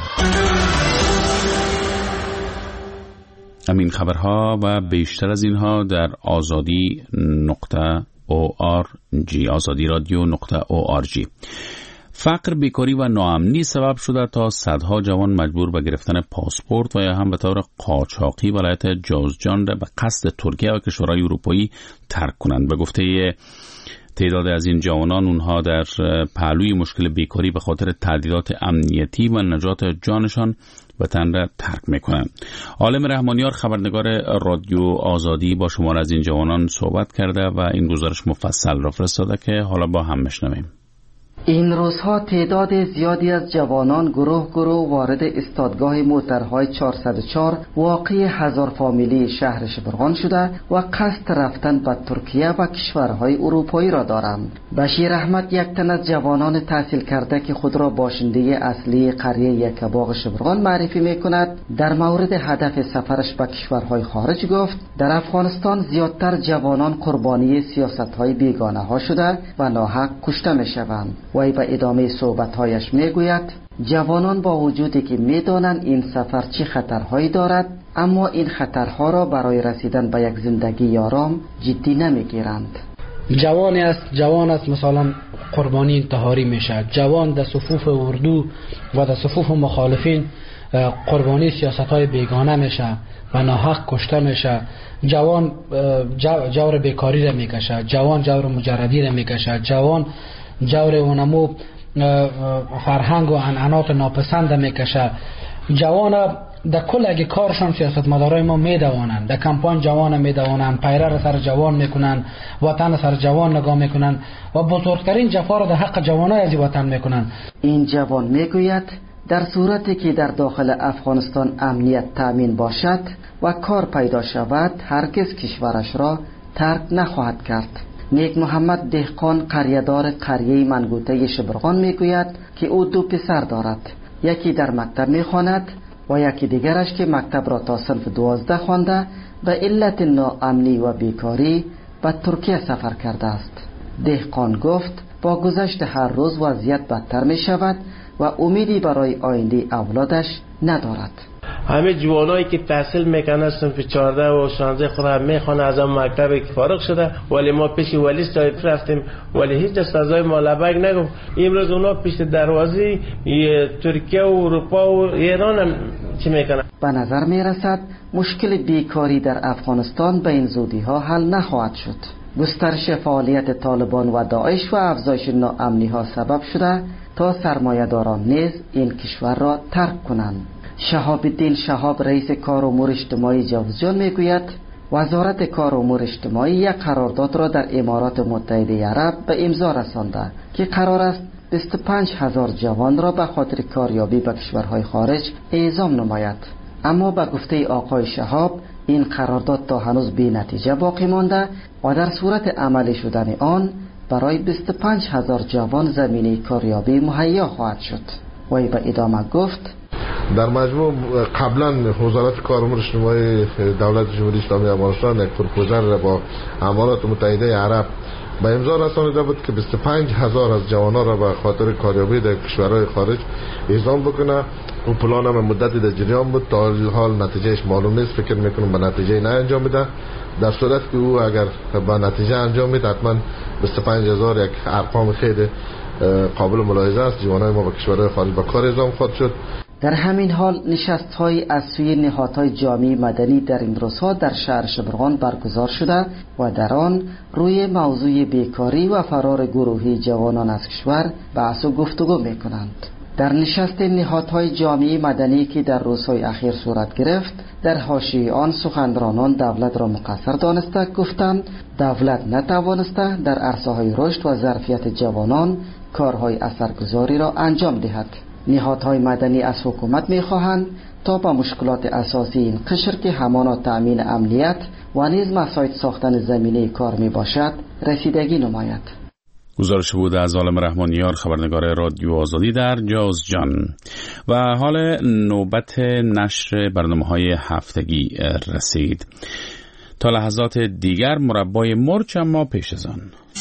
همین خبرها و بیشتر از اینها در آزادی نقطه او آر جی آزادی رادیو نقطه او آر جی. فقر، بیکاری و ناامنی سبب شده تا صدها جوان مجبور به گرفتن پاسپورت و یا هم به طور قاچاقی ولایت جوزجان را به قصد ترکیه و کشورهای اروپایی ترک کنند. به گفته تعداد از این جوانان، اونها در پهلوی مشکل بیکاری به خاطر تهدیدات امنیتی و نجات جانشان وطن را ترک میکنند. عالم رحمانیار خبرنگار رادیو آزادی با شمار از این جوانان صحبت کرده و این گزارش مفصل را فرستاده که حالا با هم بشنویم. این روزها تعداد زیادی از جوانان گروه گروه وارد استادگاه موترهای چهارصد و چهار واقع هزار فامیلی شهر شبرغان شده و قصد رفتن به ترکیه و کشورهای اروپایی را دارند. بشیر احمد یک تن از جوانان تحصیل کرده که خود را باشنده اصلی قریه یکباغ شبرغان معرفی می کند در مورد هدف سفرش به کشورهای خارج گفت در افغانستان زیادتر جوانان قربانی سیاست‌های بیگانه ها شده و ناحق کشته می شوند. وی به ادامه صحبت‌هایش می‌گوید جوانان با وجودی که می‌دانند این سفر چه خطرهایی دارد اما این خطرها را برای رسیدن به یک زندگی آرام جدی نمی‌گیرند. جوانی است جوان است مثلا قربانی انتحاری میشه، جوان در صفوف اردو و در صفوف مخالفین قربانی سیاست‌های بیگانه میشه و ناحق کشته میشه. جوان جور بیکاری را میکشه، جوان جور مجردی را میکشه، جوان جور اونمو فرهنگ و عنعنات ناپسند میکشه. جوان در کل اگه کارشان سیاست مدارای ما میدوانند، در کمپان جوان میدوانند، پیره را سر جوان میکنند، وطن سر جوان نگاه میکنند و بزرگترین جفا را در حق جوانای از وطن میکنند. این جوان میگوید در صورتی که در داخل افغانستان امنیت تأمین باشد و کار پیدا شود هرگز کشورش را ترک نخواهد کرد. نیک محمد دهقان قریه‌دار قریه منگوته شبرغان میگوید که او دو پسر دارد، یکی در مکتب میخواند و یکی دیگرش که مکتب را تا صنف دوازده خوانده به علت ناامنی و بیکاری به ترکیه سفر کرده است. دهقان گفت با گذشت هر روز وضعیت بدتر می شود و امیدی برای آینده اولادش ندارد. همه جوانایی که تحصیل میکنن صنف چهارده و شانزده خود هم میخوانه از اون مکتبی که فارغ شده، ولی ما پیش ولی سایت رفتیم ولی هیچ سزای ما لبک نگفت. امروز اونا پیش دروازه ترکیه و اروپا و ایران هم چی میکنن؟ به نظر میرسد مشکل بیکاری در افغانستان به این زودی ها حل نخواهد شد. گسترش فعالیت طالبان و داعش و افزایش ناامنی ها سبب شده تا سرمایه‌داران نیز این کشور را ترک کنند. شهاب الدین شهاب رئیس کار امور اجتماعی جوزجان میگوید وزارت کار امور اجتماعی یک قرارداد را در امارات متحده عرب به امضا رسانده که قرار است بیست و پنج هزار جوان را به خاطر کاریابی به کشورهای خارج اعزام نماید. اما به گفته آقای شهاب این قرارداد تا هنوز بی نتیجه باقی مانده و در صورت عملی شدن آن برای بیست و پنج هزار جوان زمینه کاریابی مهیا خواهد شد. وی به ادامه گفت در مجموع قبلا وزارت کار امور اجتماعی دولت جمهوری اسلامی افغانستان یک پروپوزال را با امارات متحده عرب به امضا رسانیده بود که بیست و پنج هزار از جوانان را به خاطر کاریابی در کشورهای خارج اعزام بکنه. اون پلان هم مدتی در جریان بود، تا حال نتیجهش معلوم نیست. فکر میکنم به نتیجه نه انجام میده. در صورت که او اگر به نتیجه انجام میده حتما بیست و پنج هزار یک ارقام خیلی قابل ملاحظه است. جوانای ما به کشورهای خارج به کار اعزام خواهد شد. در همین حال نشست‌های از سوی نهادهای جامعه مدنی در این روزها در شهر شبرغان برگزار شده و در آن روی موضوع بیکاری و فرار گروهی جوانان از کشور بحث و گفتگو می‌کنند. در نشست نهادهای جامعه مدنی که در روزهای اخیر صورت گرفت، در حاشیه آن سخنرانان دولت را مقصر دانسته گفتند دولت نتوانسته در عرصه‌های رشد و ظرفیت جوانان کارهای اثرگذاری را انجام دهد. نهادهای مدنی از حکومت می‌خواهند تا با مشکلات اساسی این قشر که همانا تأمین امنیت و نیز مساعد ساختن زمینه کار میباشد رسیدگی نماید. گزارش بود از عالم رحمانیار، خبرنگار رادیو آزادی در جوزجان. و حال نوبت نشر برنامه‌های هفتگی رسید. تا لحظات دیگر مربای مرچ، اما پیش از آن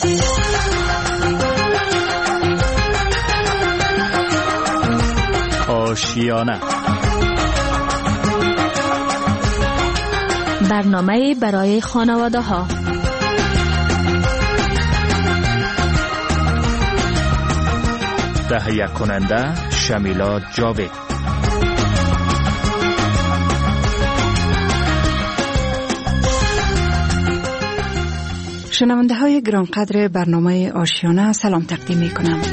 آشیانه، برنامه برای خانواده ها. تهیه کننده شمیلا جاوید. شنونده های گرانقدر برنامه آشیانه سلام تقدیم می کنم.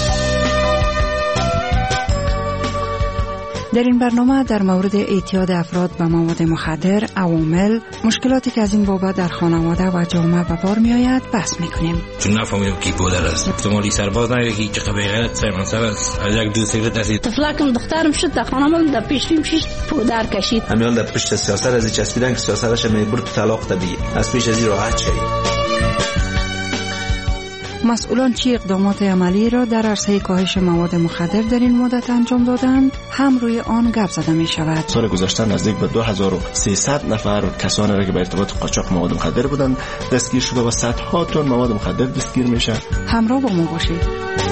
در این برنامه در مورد اعتیاد افراد به مواد مخدر، عوامل، مشکلاتی که از این بابت در خانواده و جامعه به بار می آید بحث می کنیم. چون نفهمیدم کی پدر است. شمالی سرباز نه هیچ قبیله سرمان سر است. از یک دو سیگرت است. طفلکم دخترم شد در خانه‌مون در پیشیم شش پودر کشید. همیان در پشت سیاست از چسبیدن که سیاستش میبرد تو طلاق طبیعی. از پیش از این راحت شد. مسئولان چی اقدامات عملی را در عرصه کاهش مواد مخدر در این مدت انجام دادند؟ هم روی آن گپ زده می شود. سال گذشته نزدیک به دو هزار و سیصد نفر کسانی را که به ارتباط قاچاق مواد مخدر بودند دستگیر شده و صدها تن مواد مخدر دستگیر میشه. همراه با ما باشید.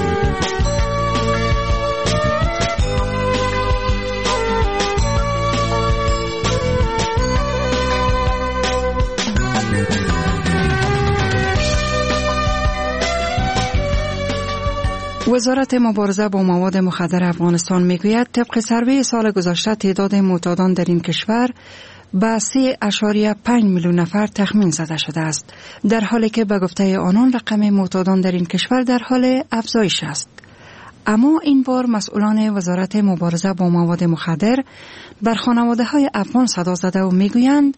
وزارت مبارزه با مواد مخدر افغانستان میگوید طبق سروی سال گذشته تعداد معتادان در این کشور به سه اشاریه پنج میلیون نفر تخمین زده شده است، در حالی که به گفته آنان رقم معتادان در این کشور در حال افزایش است. اما این بار مسئولان وزارت مبارزه با مواد مخدر بر خانواده های افغان صدا زده و میگویند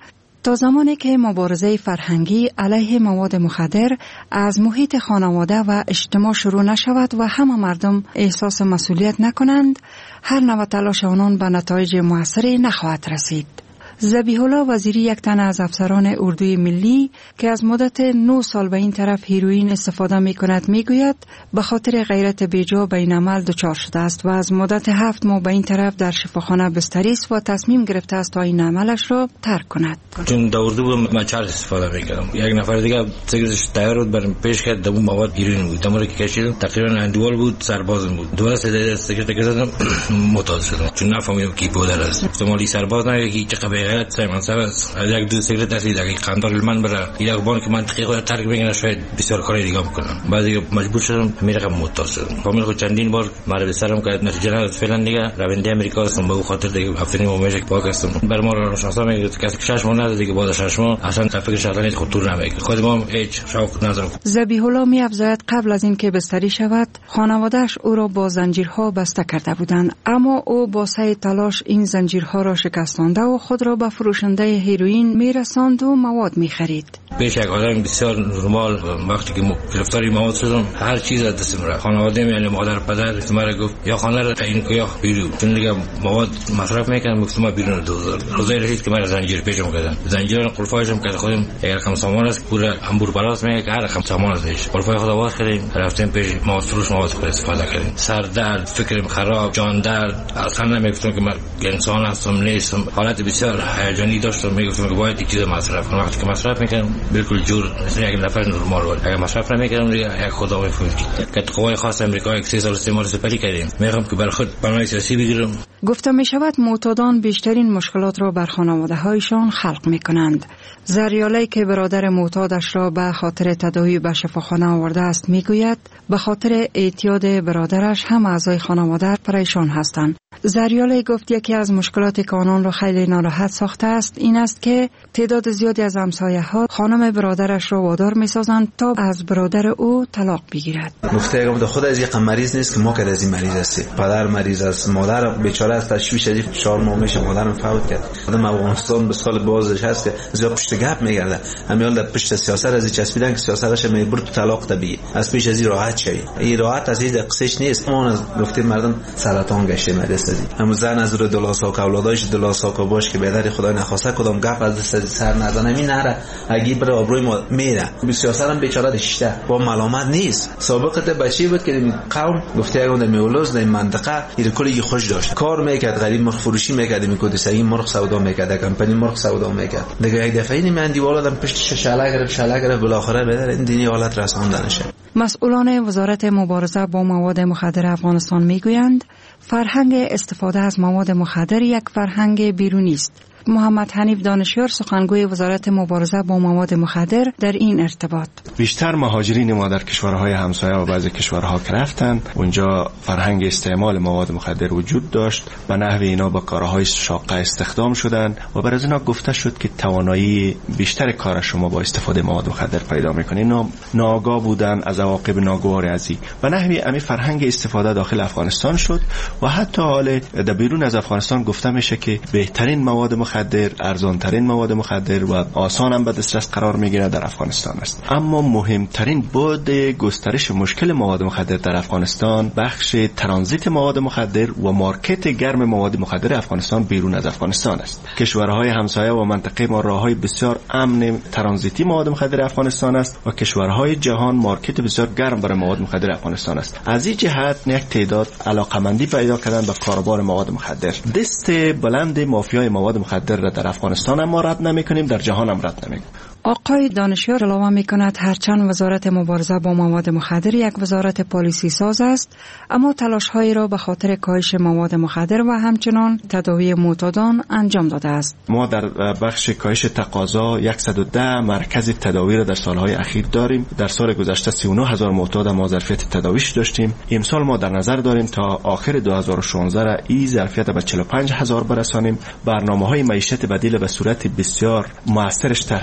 تا زمانی که مبارزه فرهنگی علیه مواد مخدر از محیط خانواده و اجتماع شروع نشود و همه مردم احساس مسئولیت نکنند، هر نوع تلاش آنان به نتایج موثری نخواهد رسید. ذبیح الله وزیری، یک تن از افسران اردوی ملی که از مدت نه سال به این طرف هیروئین استفاده می کند، می گوید به خاطر غیرت بیجا به این عمل دچار شده است و از مدت هفت ماه به این طرف در شفاخانه بستری است و تصمیم گرفته است تا این عملش را ترک کند. چون در اردو بودم من چرس استفاده می کردم. یک نفر دیگه سیگارتش تیار بود برام پیش کرد، دبو مواد هیروئین بود. دماری که کشیدم تقریبا اندوال بود، سربازم بود. دو سه سیگارت کشیدم معتاد شدم چون نفهمیدم کی بودر است. احتمالی سرباز نه کی چه قبیله سیمان سبز از یک دو سیگارت است دیگه قندار من برای یک بار که منطقی خود ترک بگیرم شاید بسیار کاری دیگه میکنم. بعد دیگه مجبور شدم میرم معتاد شدم. فامیل خود چندین بار مرا به سرم کرد، نتیجه نداد. فعلا دیگه رونده امریکا هستم، به خاطر دیگه هفته نیم میشه پاک هستم. بر ما رو شناسا میگه کسی که شش ماه نداره دیگه بعد شش ماه اصلا فکر شدن خطور نمیگه. خود ما هیچ شوق ندارم. ذبیح الله می‌افزاید قبل از اینکه بستری شود خانواده‌اش او را با زنجیرها بسته کرده بودند، اما او با سعی تلاش این زنجیرها را شکستانده و خود را به فروشنده هیروئین میرساند و مواد میخرید. پیش یک آدم بسیار نرمال وقتی که گرفتار مواد شدم هر چیز از دستم رفت. خانواده یعنی مادر پدر مرا گفت یا خانه را تعیین کن یا بیرون، چون دیگه مواد مصرف میکنم. گفتم بیرون دوزار روزای رسید که مرا زنجیر پیشم کردن. زنجیر قلفایشم که خودم یک رقم سامان است پورا انبور براس میگه که هر رقم سامان ازش قلفای خود آواز کردیم رفتیم پیش مواد فروش مواد خود استفاده کردیم. سر درد، فکرم خراب، جان درد، اصلا نمیگفتم که من انسان هستم نیستم. حالت بسیار هیجانی داشتم. میگفتم که باید یک چیز مصرف کنم. وقتی که مصرف میکنم بالکل جور مثل یک نفر نرمال بود. اگه مصرف نمیکردم دیگه یک خدا میفهمید که قوای خاص آمریکا یک سه سال استعمار سپری کردیم. میگم که برای خود برنامه سیاسی بگیرم. گفته می شود معتادان بیشترین مشکلات را بر خانواده هایشان خلق می کنند. زریالی که برادر معتادش را به خاطر تداوی به شفاخانه آورده است می گوید به خاطر اعتیاد برادرش هم اعضای خانواده پریشان هستند. زریالی گفت یکی از مشکلات که آنان را خیلی ناراحت ساخته است این است که تعداد زیادی از همسایه‌ها خانم برادرش را وادار می‌سازند تا از برادر او طلاق بگیرد. گفته اگه خود از یک مریض نیست که ما که از این مریض هستیم. پدر مریض است، مادر بیچاره است، تشویش شدید چهار ماه میشه مادرم فوت کرد. آدم افغانستان به سال بازش هست که زیاد پشت گپ میگرده. همیال در پشت سیاست از این چسبیدن که سیاستش میبر تو طلاق طبیعی. از پیش از این راحت شوی. این راحت از این قصهش نیست. ما از گفتیم مردم سرطان گشته مریض. همون زن از رو دلاساک اولادایش دلاساک باش که بدر خدای نخواسته کدام گپ از دست سر نزنه می نره اگه بر آبروی ما میره. به سیاست هم بیچاره دشته با ملامت نیست. سابقت بچی بود که این قوم گفته اگه در میولوز در منطقه این کلی خوش داشت کار میکرد، غریب مرغ فروشی میکرد، میکرد سعی مرغ سودا میکرد، کمپانی مرغ سودا میکرد. دیگه یک دفعه این مندی والا دم پشت شاله گرفت شاله گرفت بالاخره بدر این دینی حالت رساندنشه. مسئولان وزارت مبارزه با مواد مخدر افغانستان میگویند فرهنگ استفاده از مواد مخدر یک فرهنگ بیرونی است. محمد حنیف دانشیار سخنگوی وزارت مبارزه با مواد مخدر در این ارتباط: بیشتر مهاجرین ما در کشورهای همسایه و بعضی کشورها که رفتند اونجا فرهنگ استعمال مواد مخدر وجود داشت، به نحو اینا با کارهای شاقه استخدام شدند و بر از اینا گفته شد که توانایی بیشتر کار شما با استفاده مواد مخدر پیدا میکنه. اینا ناآگاه بودن از عواقب ناگوار ازی به نحوی امی فرهنگ استفاده داخل افغانستان شد و حتی حال در بیرون از افغانستان گفته میشه که بهترین مواد مخدر مخدر، ارزانترین مواد مخدر و آسان هم به دسترس قرار میگیره در افغانستان است. اما مهمترین بعد گسترش مشکل مواد مخدر در افغانستان بخش ترانزیت مواد مخدر و مارکت گرم مواد مخدر افغانستان بیرون از افغانستان است. کشورهای همسایه و منطقه ما راههای بسیار امن ترانزیتی مواد مخدر افغانستان است و کشورهای جهان مارکت بسیار گرم برای مواد مخدر افغانستان است. از این جهت یک تعداد علاقمندی پیدا کردن به کاروبار مواد مخدر. دست بلند مافیای مواد مخدر را در افغانستان هم ما رد نمی‌کنیم، در جهان هم رد نمی‌کنیم. آقای دانشیار علاوه می‌کند هرچند وزارت مبارزه با مواد مخدر یک وزارت پالیسی ساز است، اما تلاش‌هایی را به خاطر کاهش مواد مخدر و همچنان تداوی معتادان انجام داده است. ما در بخش کاهش تقاضا صد و ده مرکز تداوی را در سالهای اخیر داریم. در سال گذشته سی و نه هزار معتاد ما ظرفیت تداویش داشتیم. امسال ما در نظر داریم تا آخر دو هزار و شانزده را این ظرفیت به چهل و پنج هزار برسانیم. برنامه‌های معیشت بدیل به صورت بسیار موثرش طرح‌ریزی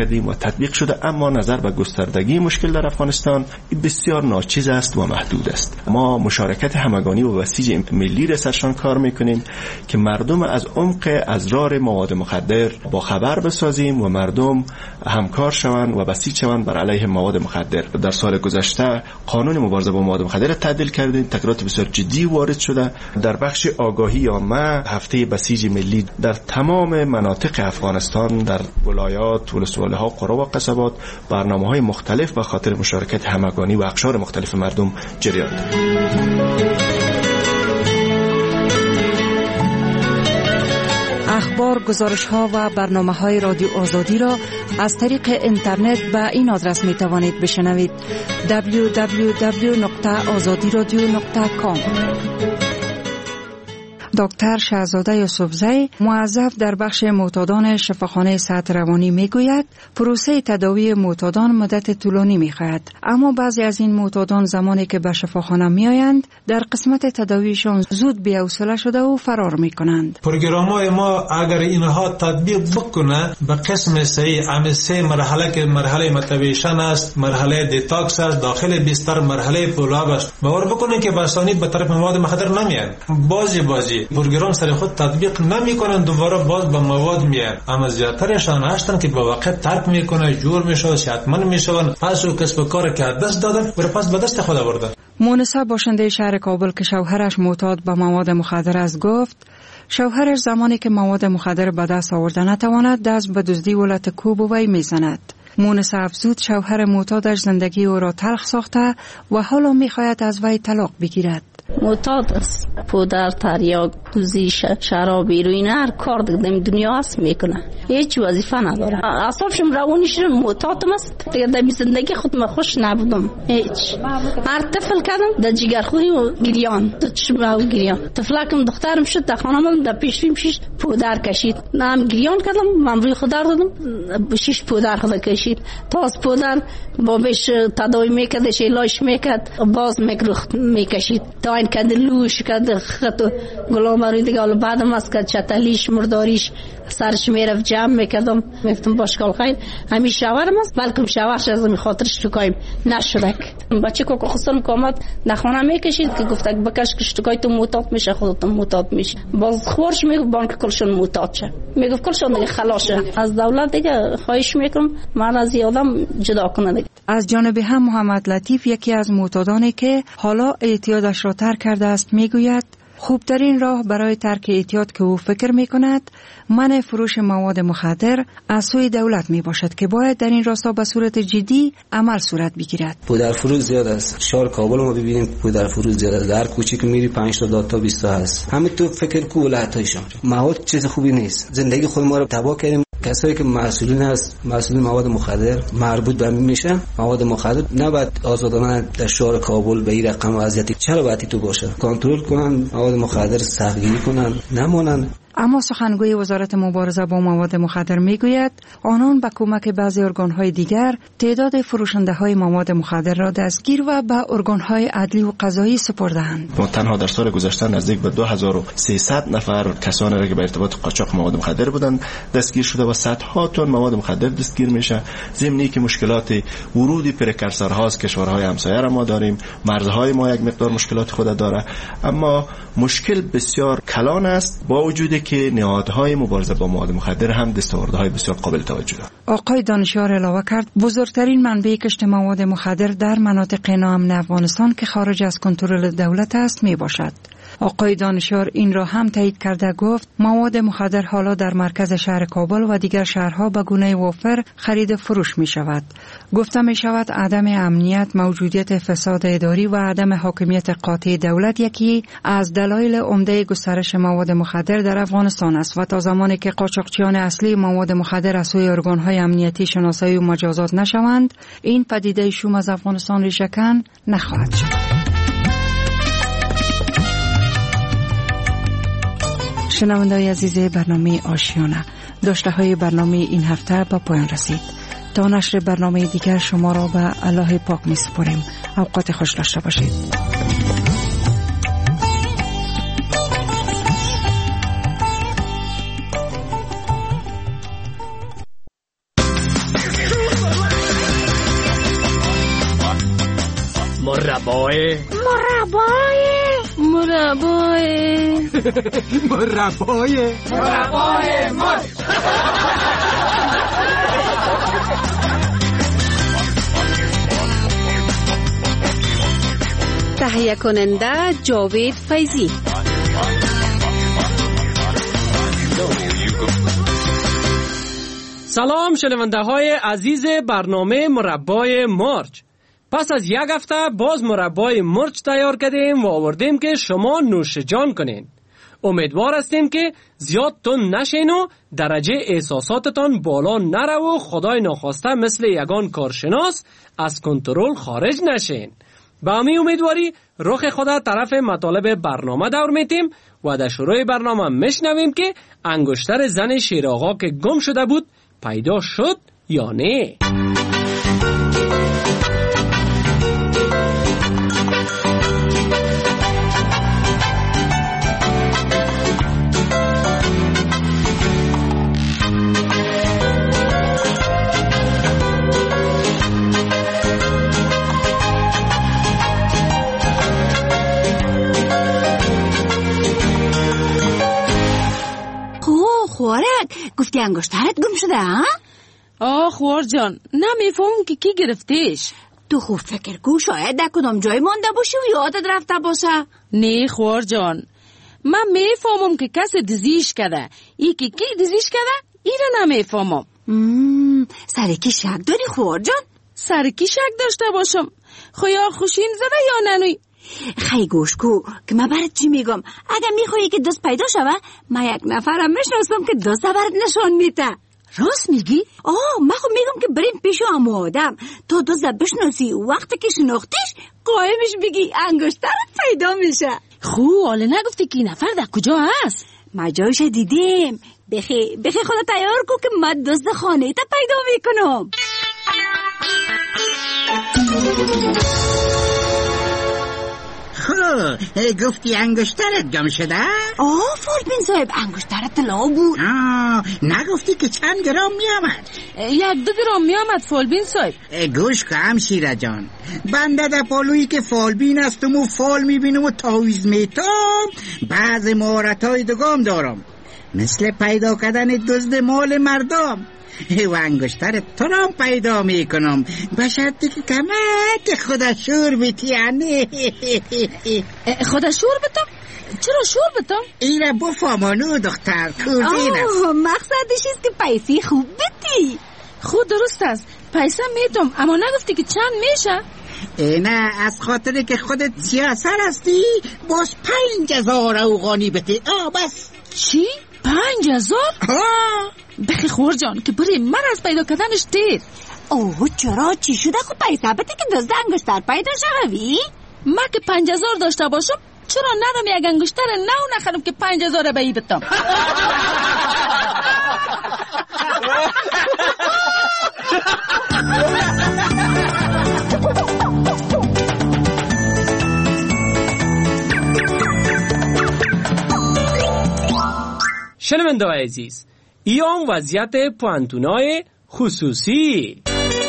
کردیم و تطبیق شده، اما نظر به گستردگی مشکل در افغانستان بسیار ناچیز است و محدود است. ما مشارکت همگانی و بسیج ملی را سرشان کار میکنیم که مردم از عمق اضرار مواد مخدر با خبر بسازیم و مردم همکار شوند و بسیج شوند بر علیه مواد مخدر. در سال گذشته قانون مبارزه با مواد مخدر تعدیل کردیم، تغییرات بسیار جدی وارد شده. در بخش آگاهی عامه هفته بسیج ملی در تمام مناطق افغانستان، در ولایات، ولسوالی ها، قرا و قصبات برنامه‌های مختلف به خاطر مشارکت همگانی و اقشار مختلف مردم جریان دارد. اخبار، گزارش‌ها و برنامه‌های رادیو آزادی را از طریق اینترنت به این آدرس می‌توانید بشنوید: دبلیو دبلیو دبلیو دات آزادی رادیو دات کام. دکتر شهزاده یوسفزی موظف در بخش معتادان شفاخانه صحت روانی میگوید پروسه تداوی معتادان مدت طولانی میخواهد، اما بعضی از این معتادان زمانی که به شفاخانه میآیند در قسمت تداویشان زود بی‌حوصله شده و فرار میکنند. پروگرام‌های ما اگر اینها تطبیق بکنه به قسم صحیح ام سه مرحله که مرحله متویشن است، مرحله دیتاکس است، داخل بستر مرحله پولاب است، باور بکنید که بسانی به طرف مواد مخدر نمیان. بازی بازی پروگرام سر خود تطبیق نمیکنن، دوباره باز به مواد میان. اما زیادترشان هستن که با وقت ترک میکنه، جور میشه، صحتمند میشون، پس او کسب کار که دست دادن و پس به دست خود آوردن. مونسا باشنده شهر کابل که شوهرش معتاد به مواد مخدر است گفت شوهرش زمانی که مواد مخدر به دست آورده نتواند دست به دزدی و لطکوب وی میزند. مونسا افزود شوهر معتادش زندگی او را تلخ ساخته و حالا میخواهد از وی طلاق بگیرد. معتاد است، پودر، تریاک، دوزی، شراب، هیروئین، هر کار دیگه دنیا هست میکنه، هیچ وظیفه نداره. اعصابشم روانیش معتادم است، دیگه در زندگی خود من خوش نبودم هیچ. هر طفل کردم در جگرخویی و گریان، در چشم و گریان. طفلکم دخترم شد در خانه‌ام در پیشیم شش پودر کشید، نام گریان کردم، من روی خود دادم شش پودر خود کشید. تا از پودر بابش تداوی میکرد، شیلاش میکرد، باز میکرخت میکشید. این کد لوش کد خط گلاب روی دیگه. حالا بعدم از کد چتلیش مرداریش سرش میرفت جمع میکردم، میفتم باشکال خیلی همین شوهرم است، بلکه شوهرش از این خاطرش توکایم نشدک. بچه که خواستم کامت نخونه میکشید که گفت بکش که شتکای تو معتاد میشه، خودتون معتاد میشه. باز خورش میگفت بانک کلشون معتاد شه، میگفت کلشون دیگه خلاصه. از دولت دیگه خواهش میکنم من از آدم جدا کنه دیگه. از جانب هم محمد لطیف یکی از معتادانی که حالا اعتیادش را ترک کرده است میگوید خوبترین راه برای ترک اعتیاد که او فکر می کند منع فروش مواد مخدر از سوی دولت می باشد که باید در این راستا به صورت جدی عمل صورت بگیرد. پودر فروش زیاد است. شهر کابل ما ببینیم پودر فروش زیاد است. در کوچیک میری پنج تا داد تا بیست تا هست. همین تو فکر کو ولایت‌هایشان. مواد چیز خوبی نیست. زندگی خود ما رو تباه کردیم. کسایی که مسئولین هست، مسئولین مواد مخدر مربوط به میشن، مواد مخدر نباید آزادانه در شهر کابل به این رقم وضعیتی چرا باید تو باشه؟ کنترل کنن، مواد مخدر سختگیری کنن، نمونن. اما سخنگوی وزارت مبارزه با مواد مخدر میگوید آنان با کمک بعضی ارگان‌های دیگر تعداد فروشنده‌های مواد مخدر را دستگیر و به ارگان‌های عدلی و قضایی سپرده‌اند. ما تنها در سال گذشته نزدیک به دو هزار و سیصد نفر کسانی را که به ارتباط قاچاق مواد مخدر بودند دستگیر شده و صدها تن مواد مخدر دستگیر میشه. ضمنی که مشکلات ورودی پرکرسورها از کشورهای همسایه را ما داریم، مرزهای ما یک مقدار مشکلات خود داره، اما مشکل بسیار کلان است با وجودی که نهادهای مبارزه با مواد مخدر هم دستاوردهای بسیار قابل توجه دارند. آقای دانشیار علاوه کرد بزرگترین منبع کشت مواد مخدر در مناطق ناامن افغانستان که خارج از کنترل دولت است می باشد. آقای دانشیار این را هم تایید کرده گفت مواد مخدر حالا در مرکز شهر کابل و دیگر شهرها به گونه وافر خرید فروش می شود. گفته می شود عدم امنیت، موجودیت فساد اداری و عدم حاکمیت قاطع دولت یکی از دلایل عمده گسترش مواد مخدر در افغانستان است و تا زمانی که قاچاقچیان اصلی مواد مخدر از سوی ارگان‌های امنیتی شناسایی و مجازات نشوند این پدیده شوم از افغانستان ریشه‌کن نخواهد شد. شنونده‌های عزیز برنامه آشیانه، داشته های برنامه این هفته به پایان رسید. تا نشر برنامه دیگر شما را به الله پاک می سپاریم. اوقات خوش داشته باشید. مربای مربای مربای مربای مربای مرد. تهیه کننده جاوید فیضی. سلام شنونده های عزیز برنامه مربای مرچ. پس از یک هفته باز مربای مرچ تیار کردیم و آوردیم که شما نوش جان کنین. امیدوار هستیم که زیاد تند نشین و درجه احساساتتان بالا نره و خدای ناخواسته مثل یگان کارشناس از کنترل خارج نشین. با همین امیدواری رخ خدا طرف مطالب برنامه دور میتیم و در شروع برنامه میشنویم که انگشتر زن شیر آقا که گم شده بود پیدا شد یا نه. خوارک گفتی انگشترت گم شده ها؟ آه خوار جان نمیفهمم که کی گرفتیش. تو خوب فکر کو شاید در کدام جای مانده باشی و یادت رفته باشه. نه خوار جان من میفهمم که کسی دزیش کرده. ای که کی دزیش کرده ایره نمیفهمم. سرکی شک داری خوار جان؟ سرکی شک داشته باشم خویا خوشین زده یا ننوی؟ خیلی گوش کو که من برات چی میگم. اگر میخوایی که دوست پیدا شوه من یک نفرم میشناسم که دوست برات نشان میده. راست میگی؟ آه من خب میگم که بریم پیش ام آدم تو دوست بشناسی وقتی که شناختیش قایمش بگی انگشترت پیدا میشه. خو حالا نگفتی که این نفر در کجا هست؟ ما جایش دیدیم. بخی بخی خدا تیار کو که من دوست خانه تا پیدا میکنم. خب گفتی انگشترت گم شده؟ آه فالبین صاحب انگشترت طلا بود. آه نگفتی که چند گرام میامد؟ یک دو گرام میامد فالبین صاحب. گوش کم شیره جان بنده در پالویی که فالبین هستم و فال میبینم و تاویز میتام بعض مهارت های دگام دارم مثل پیدا کردن دزد مال مردم و انگشتر تو را پیدا میکنم به شرطی که کمک خدا شور بیتیانه. خدا شور بتم؟ چرا شور بتم؟ ایره بفامانو دختر کوزین است. مقصدش است که پیسی خوب بتی. خود درست است پیسه میتم اما نگفتی که چند میشه؟ نه از خاطر که خودت سیاسر هستی باز پنج هزار اوغانی بتی. آه بس. چی؟ پنج هزار؟ آه بخی خور جان که برای من از پیدا کردنش دیر. اوه چرا چی شده خب پیسه بده که دزد انگشتر پیدا شوی؟ من که پنج هزار داشته باشم چرا ندم یک انگشتر نو نخرم که پنج هزار به ای بتم. شنونده عزیز ایام وضعیت پوانتونای خصوصی.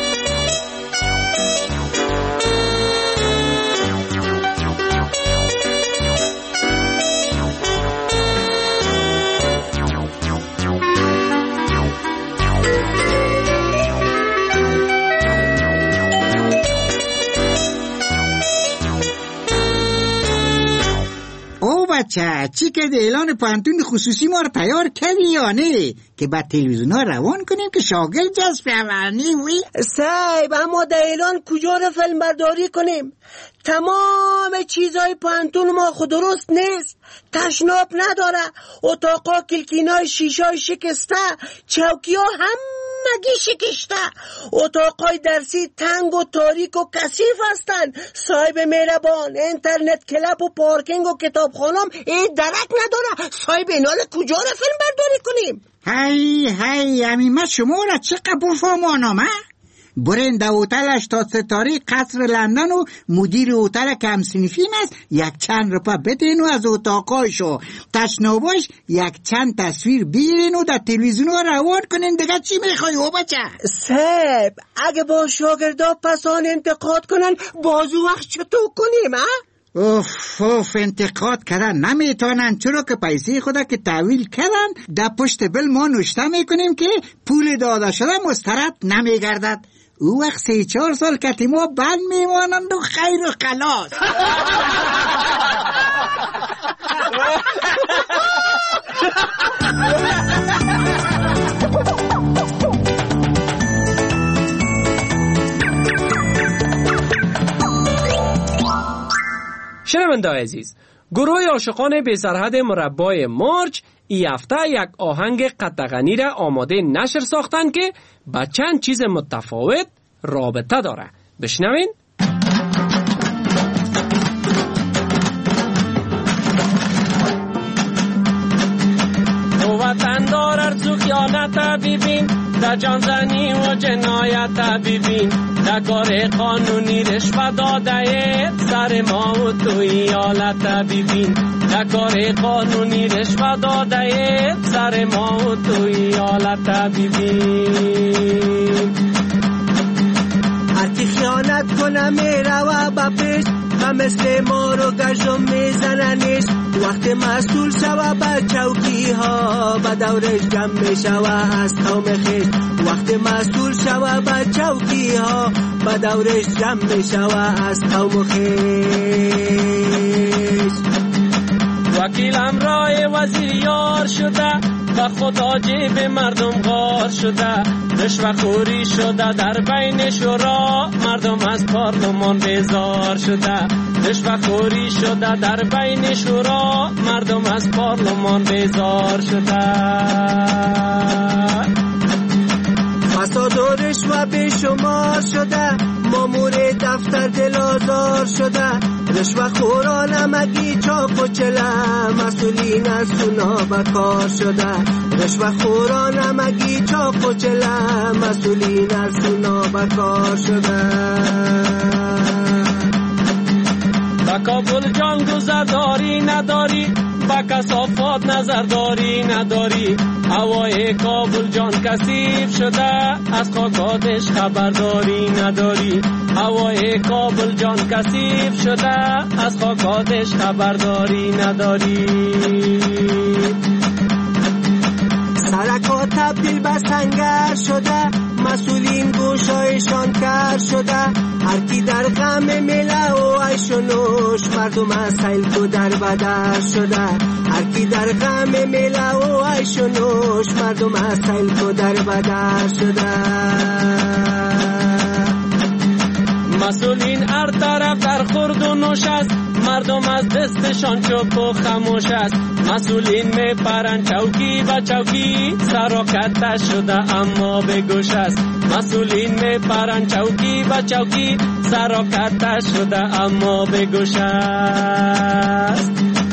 بچه چی که اعلان پانتون خصوصی ما رو تیار کردی یا نه که بعد تلویزیون ها روان کنیم که شاگرد جذب اولنی وی؟ صاحب اما در اعلان کجا رو فیلم برداری کنیم؟ تمام چیزای پانتون ما خود درست نیست، تشناب نداره، اتاقا کلکینای شیشای شکسته، چوکی ها همگی شکسته، اتاقای درسی تنگ و تاریک و کثیف هستن. صاحب مهربان اینترنت کلاب و پارکینگ و کتابخانم این درک نداره. صاحب اینال کجا رو فیلم برداری کنیم؟ هی هی امی ما شما را چه قبول فرمانم ها؟ برین در هتلش تا ستاره قصر لندن و مدیر هتل کم سنفیم است یک چند روپا بدین و از اتاقایشو تشناباش یک چند تصویر بیرین و در تلویزیون روان کنین. دیگه چی میخوای او بچه؟ سب اگه با شاگردا پسان انتقاد کنن بازو وقت چطور کنیم ها؟ اوف اوف انتقاد کردن نمیتونن، چرا که پیسه خدا که تحویل کردن در پشت بل ما نوشته میکنیم که پول داده شده مسترد نمیگردد. او وقت سه چهار سال کتی ما بند میمانند و خیر و خلاص. شنونده عزیز، گروه عاشقان بی سرحد مربای مارچ ای هفته یک آهنگ قطغنی را آماده نشر ساختن که با چند چیز متفاوت رابطه داره. بشنوین. تو وطن دار ارزو خیانت ببین، در جانزنی و جنایت ببین، در کار قانونی رشوه داده سر ما و توی حالت ببین، در کار قانونی رشوه داده سر ما و توی حالت ببین. هر کی خیانت کنه میره و با پیش و مثل ما رو گشم میزننش. وقت مسئول شوه با چوکی ها با دورش جمع شوه از قوم خیش. وقت مسئول شوه با چوکی ها با دورش جمع شوه از قوم خیش. وکیل امرای وزیر یار شده و خدا جیب مردم غار شده. رشوه خوری شده در بین شورا، مردم از پارلمان بیزار شده. رشوه خوری شده در بین شورا، مردم از پارلمان بیزار شده. فساد و رشوه به شمار شده، مامور دفتر دل آزار شده. رشوه خوران همگی چاپ و چله، مسئولین از سونا بکار شده. رشوه خوران همگی چاپ و چله، مسئولین از سونا بکار شده. با کابل جان گذرداری نداری، با کثافات نظرداری نداری. هوای کابل جان کثیف شده، از خاکاتش خبرداری نداری. هوای کابل جان کثیف شده، از خاکاتش خبرداری نداری. سرکا تبدیل به سنگر شده، مسئولین گوشایشان کر شده. هر کی در غم مله و عیش و نوش، مردم از سیل تو در بدر شده. هر کی در غم مله و عیش و نوش، مردم از سیل تو در بدر شده. مسئولین هر طرف در خورد و نوش است، مردم از دستشان چوب و خموش است. مسئولین می پرند چوکی و چوکی، سراکت شده اما به گوش است. مسئولین می پرند چوکی و چوکی، سراکت شده اما به گوش است.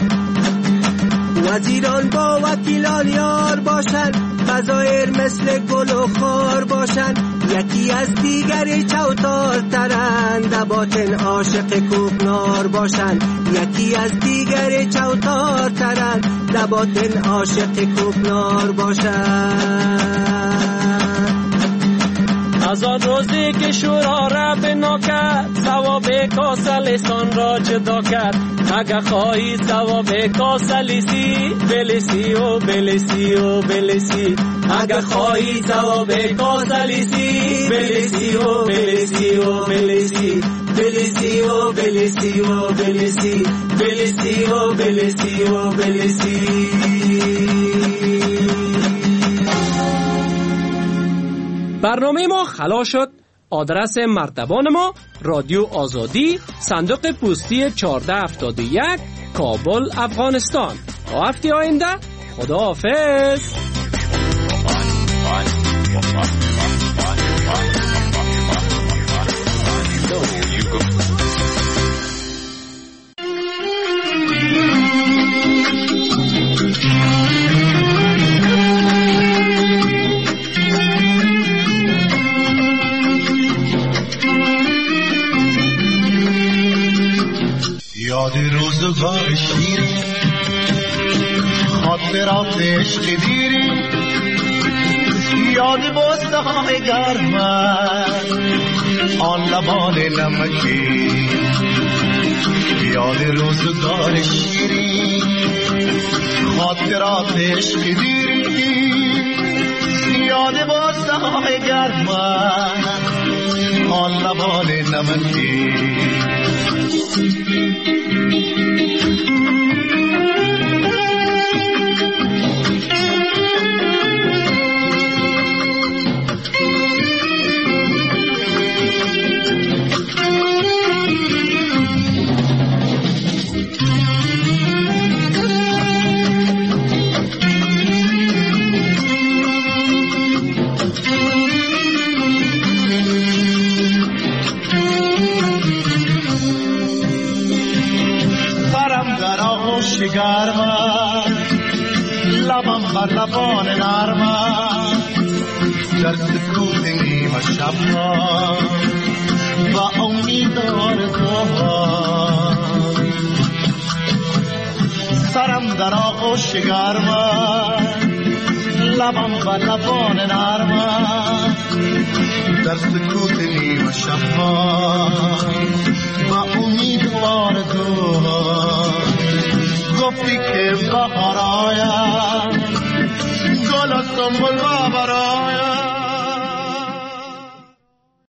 وزیران با وکیلان یار باشند، بظاهر مثل گل و خار باشند. یکی از دیگری چوتار ترند، در باطن عاشق کوکنار باشند. یکی از دیگری چوتار ترند، در باطن عاشق کوکنار باشند. از آن روزی که شورا را بنا کرد، ثواب کاسلیسان را جدا کرد. اگه خواهی ثواب کاسلیسی، بلیسی و بلیسی و بلیسی. اگه خواهی ثواب کاسلیسی، بلیسی و بلیسی و بلیسی. بلیسی و بلیسی و بلیسی. بلیسی و بلیسی و بلیسی. برنامه ما خلاص شد. آدرس مرتبان ما رادیو آزادی، صندوق پستی چهارده هفتاد و یک، کابل، افغانستان. تا هفته آینده خدا حافظ. یاد روزگار شیرین خاطرات عشق دیری یاد بسته های گرم آن لبان نمکی یاد روزگار شیرین خاطرات عشق دیری یاد بسته های گرم آن لبان نمکی گرمه لبم بر لبان نرمه در سکوت نیمه شب و امید آرزوها سرم در آغوش گرمه لبم بر لبان نرمه در سکوت نیمه شب و امید آرزوها گفتی که بهار آید گل و سنبل و برآید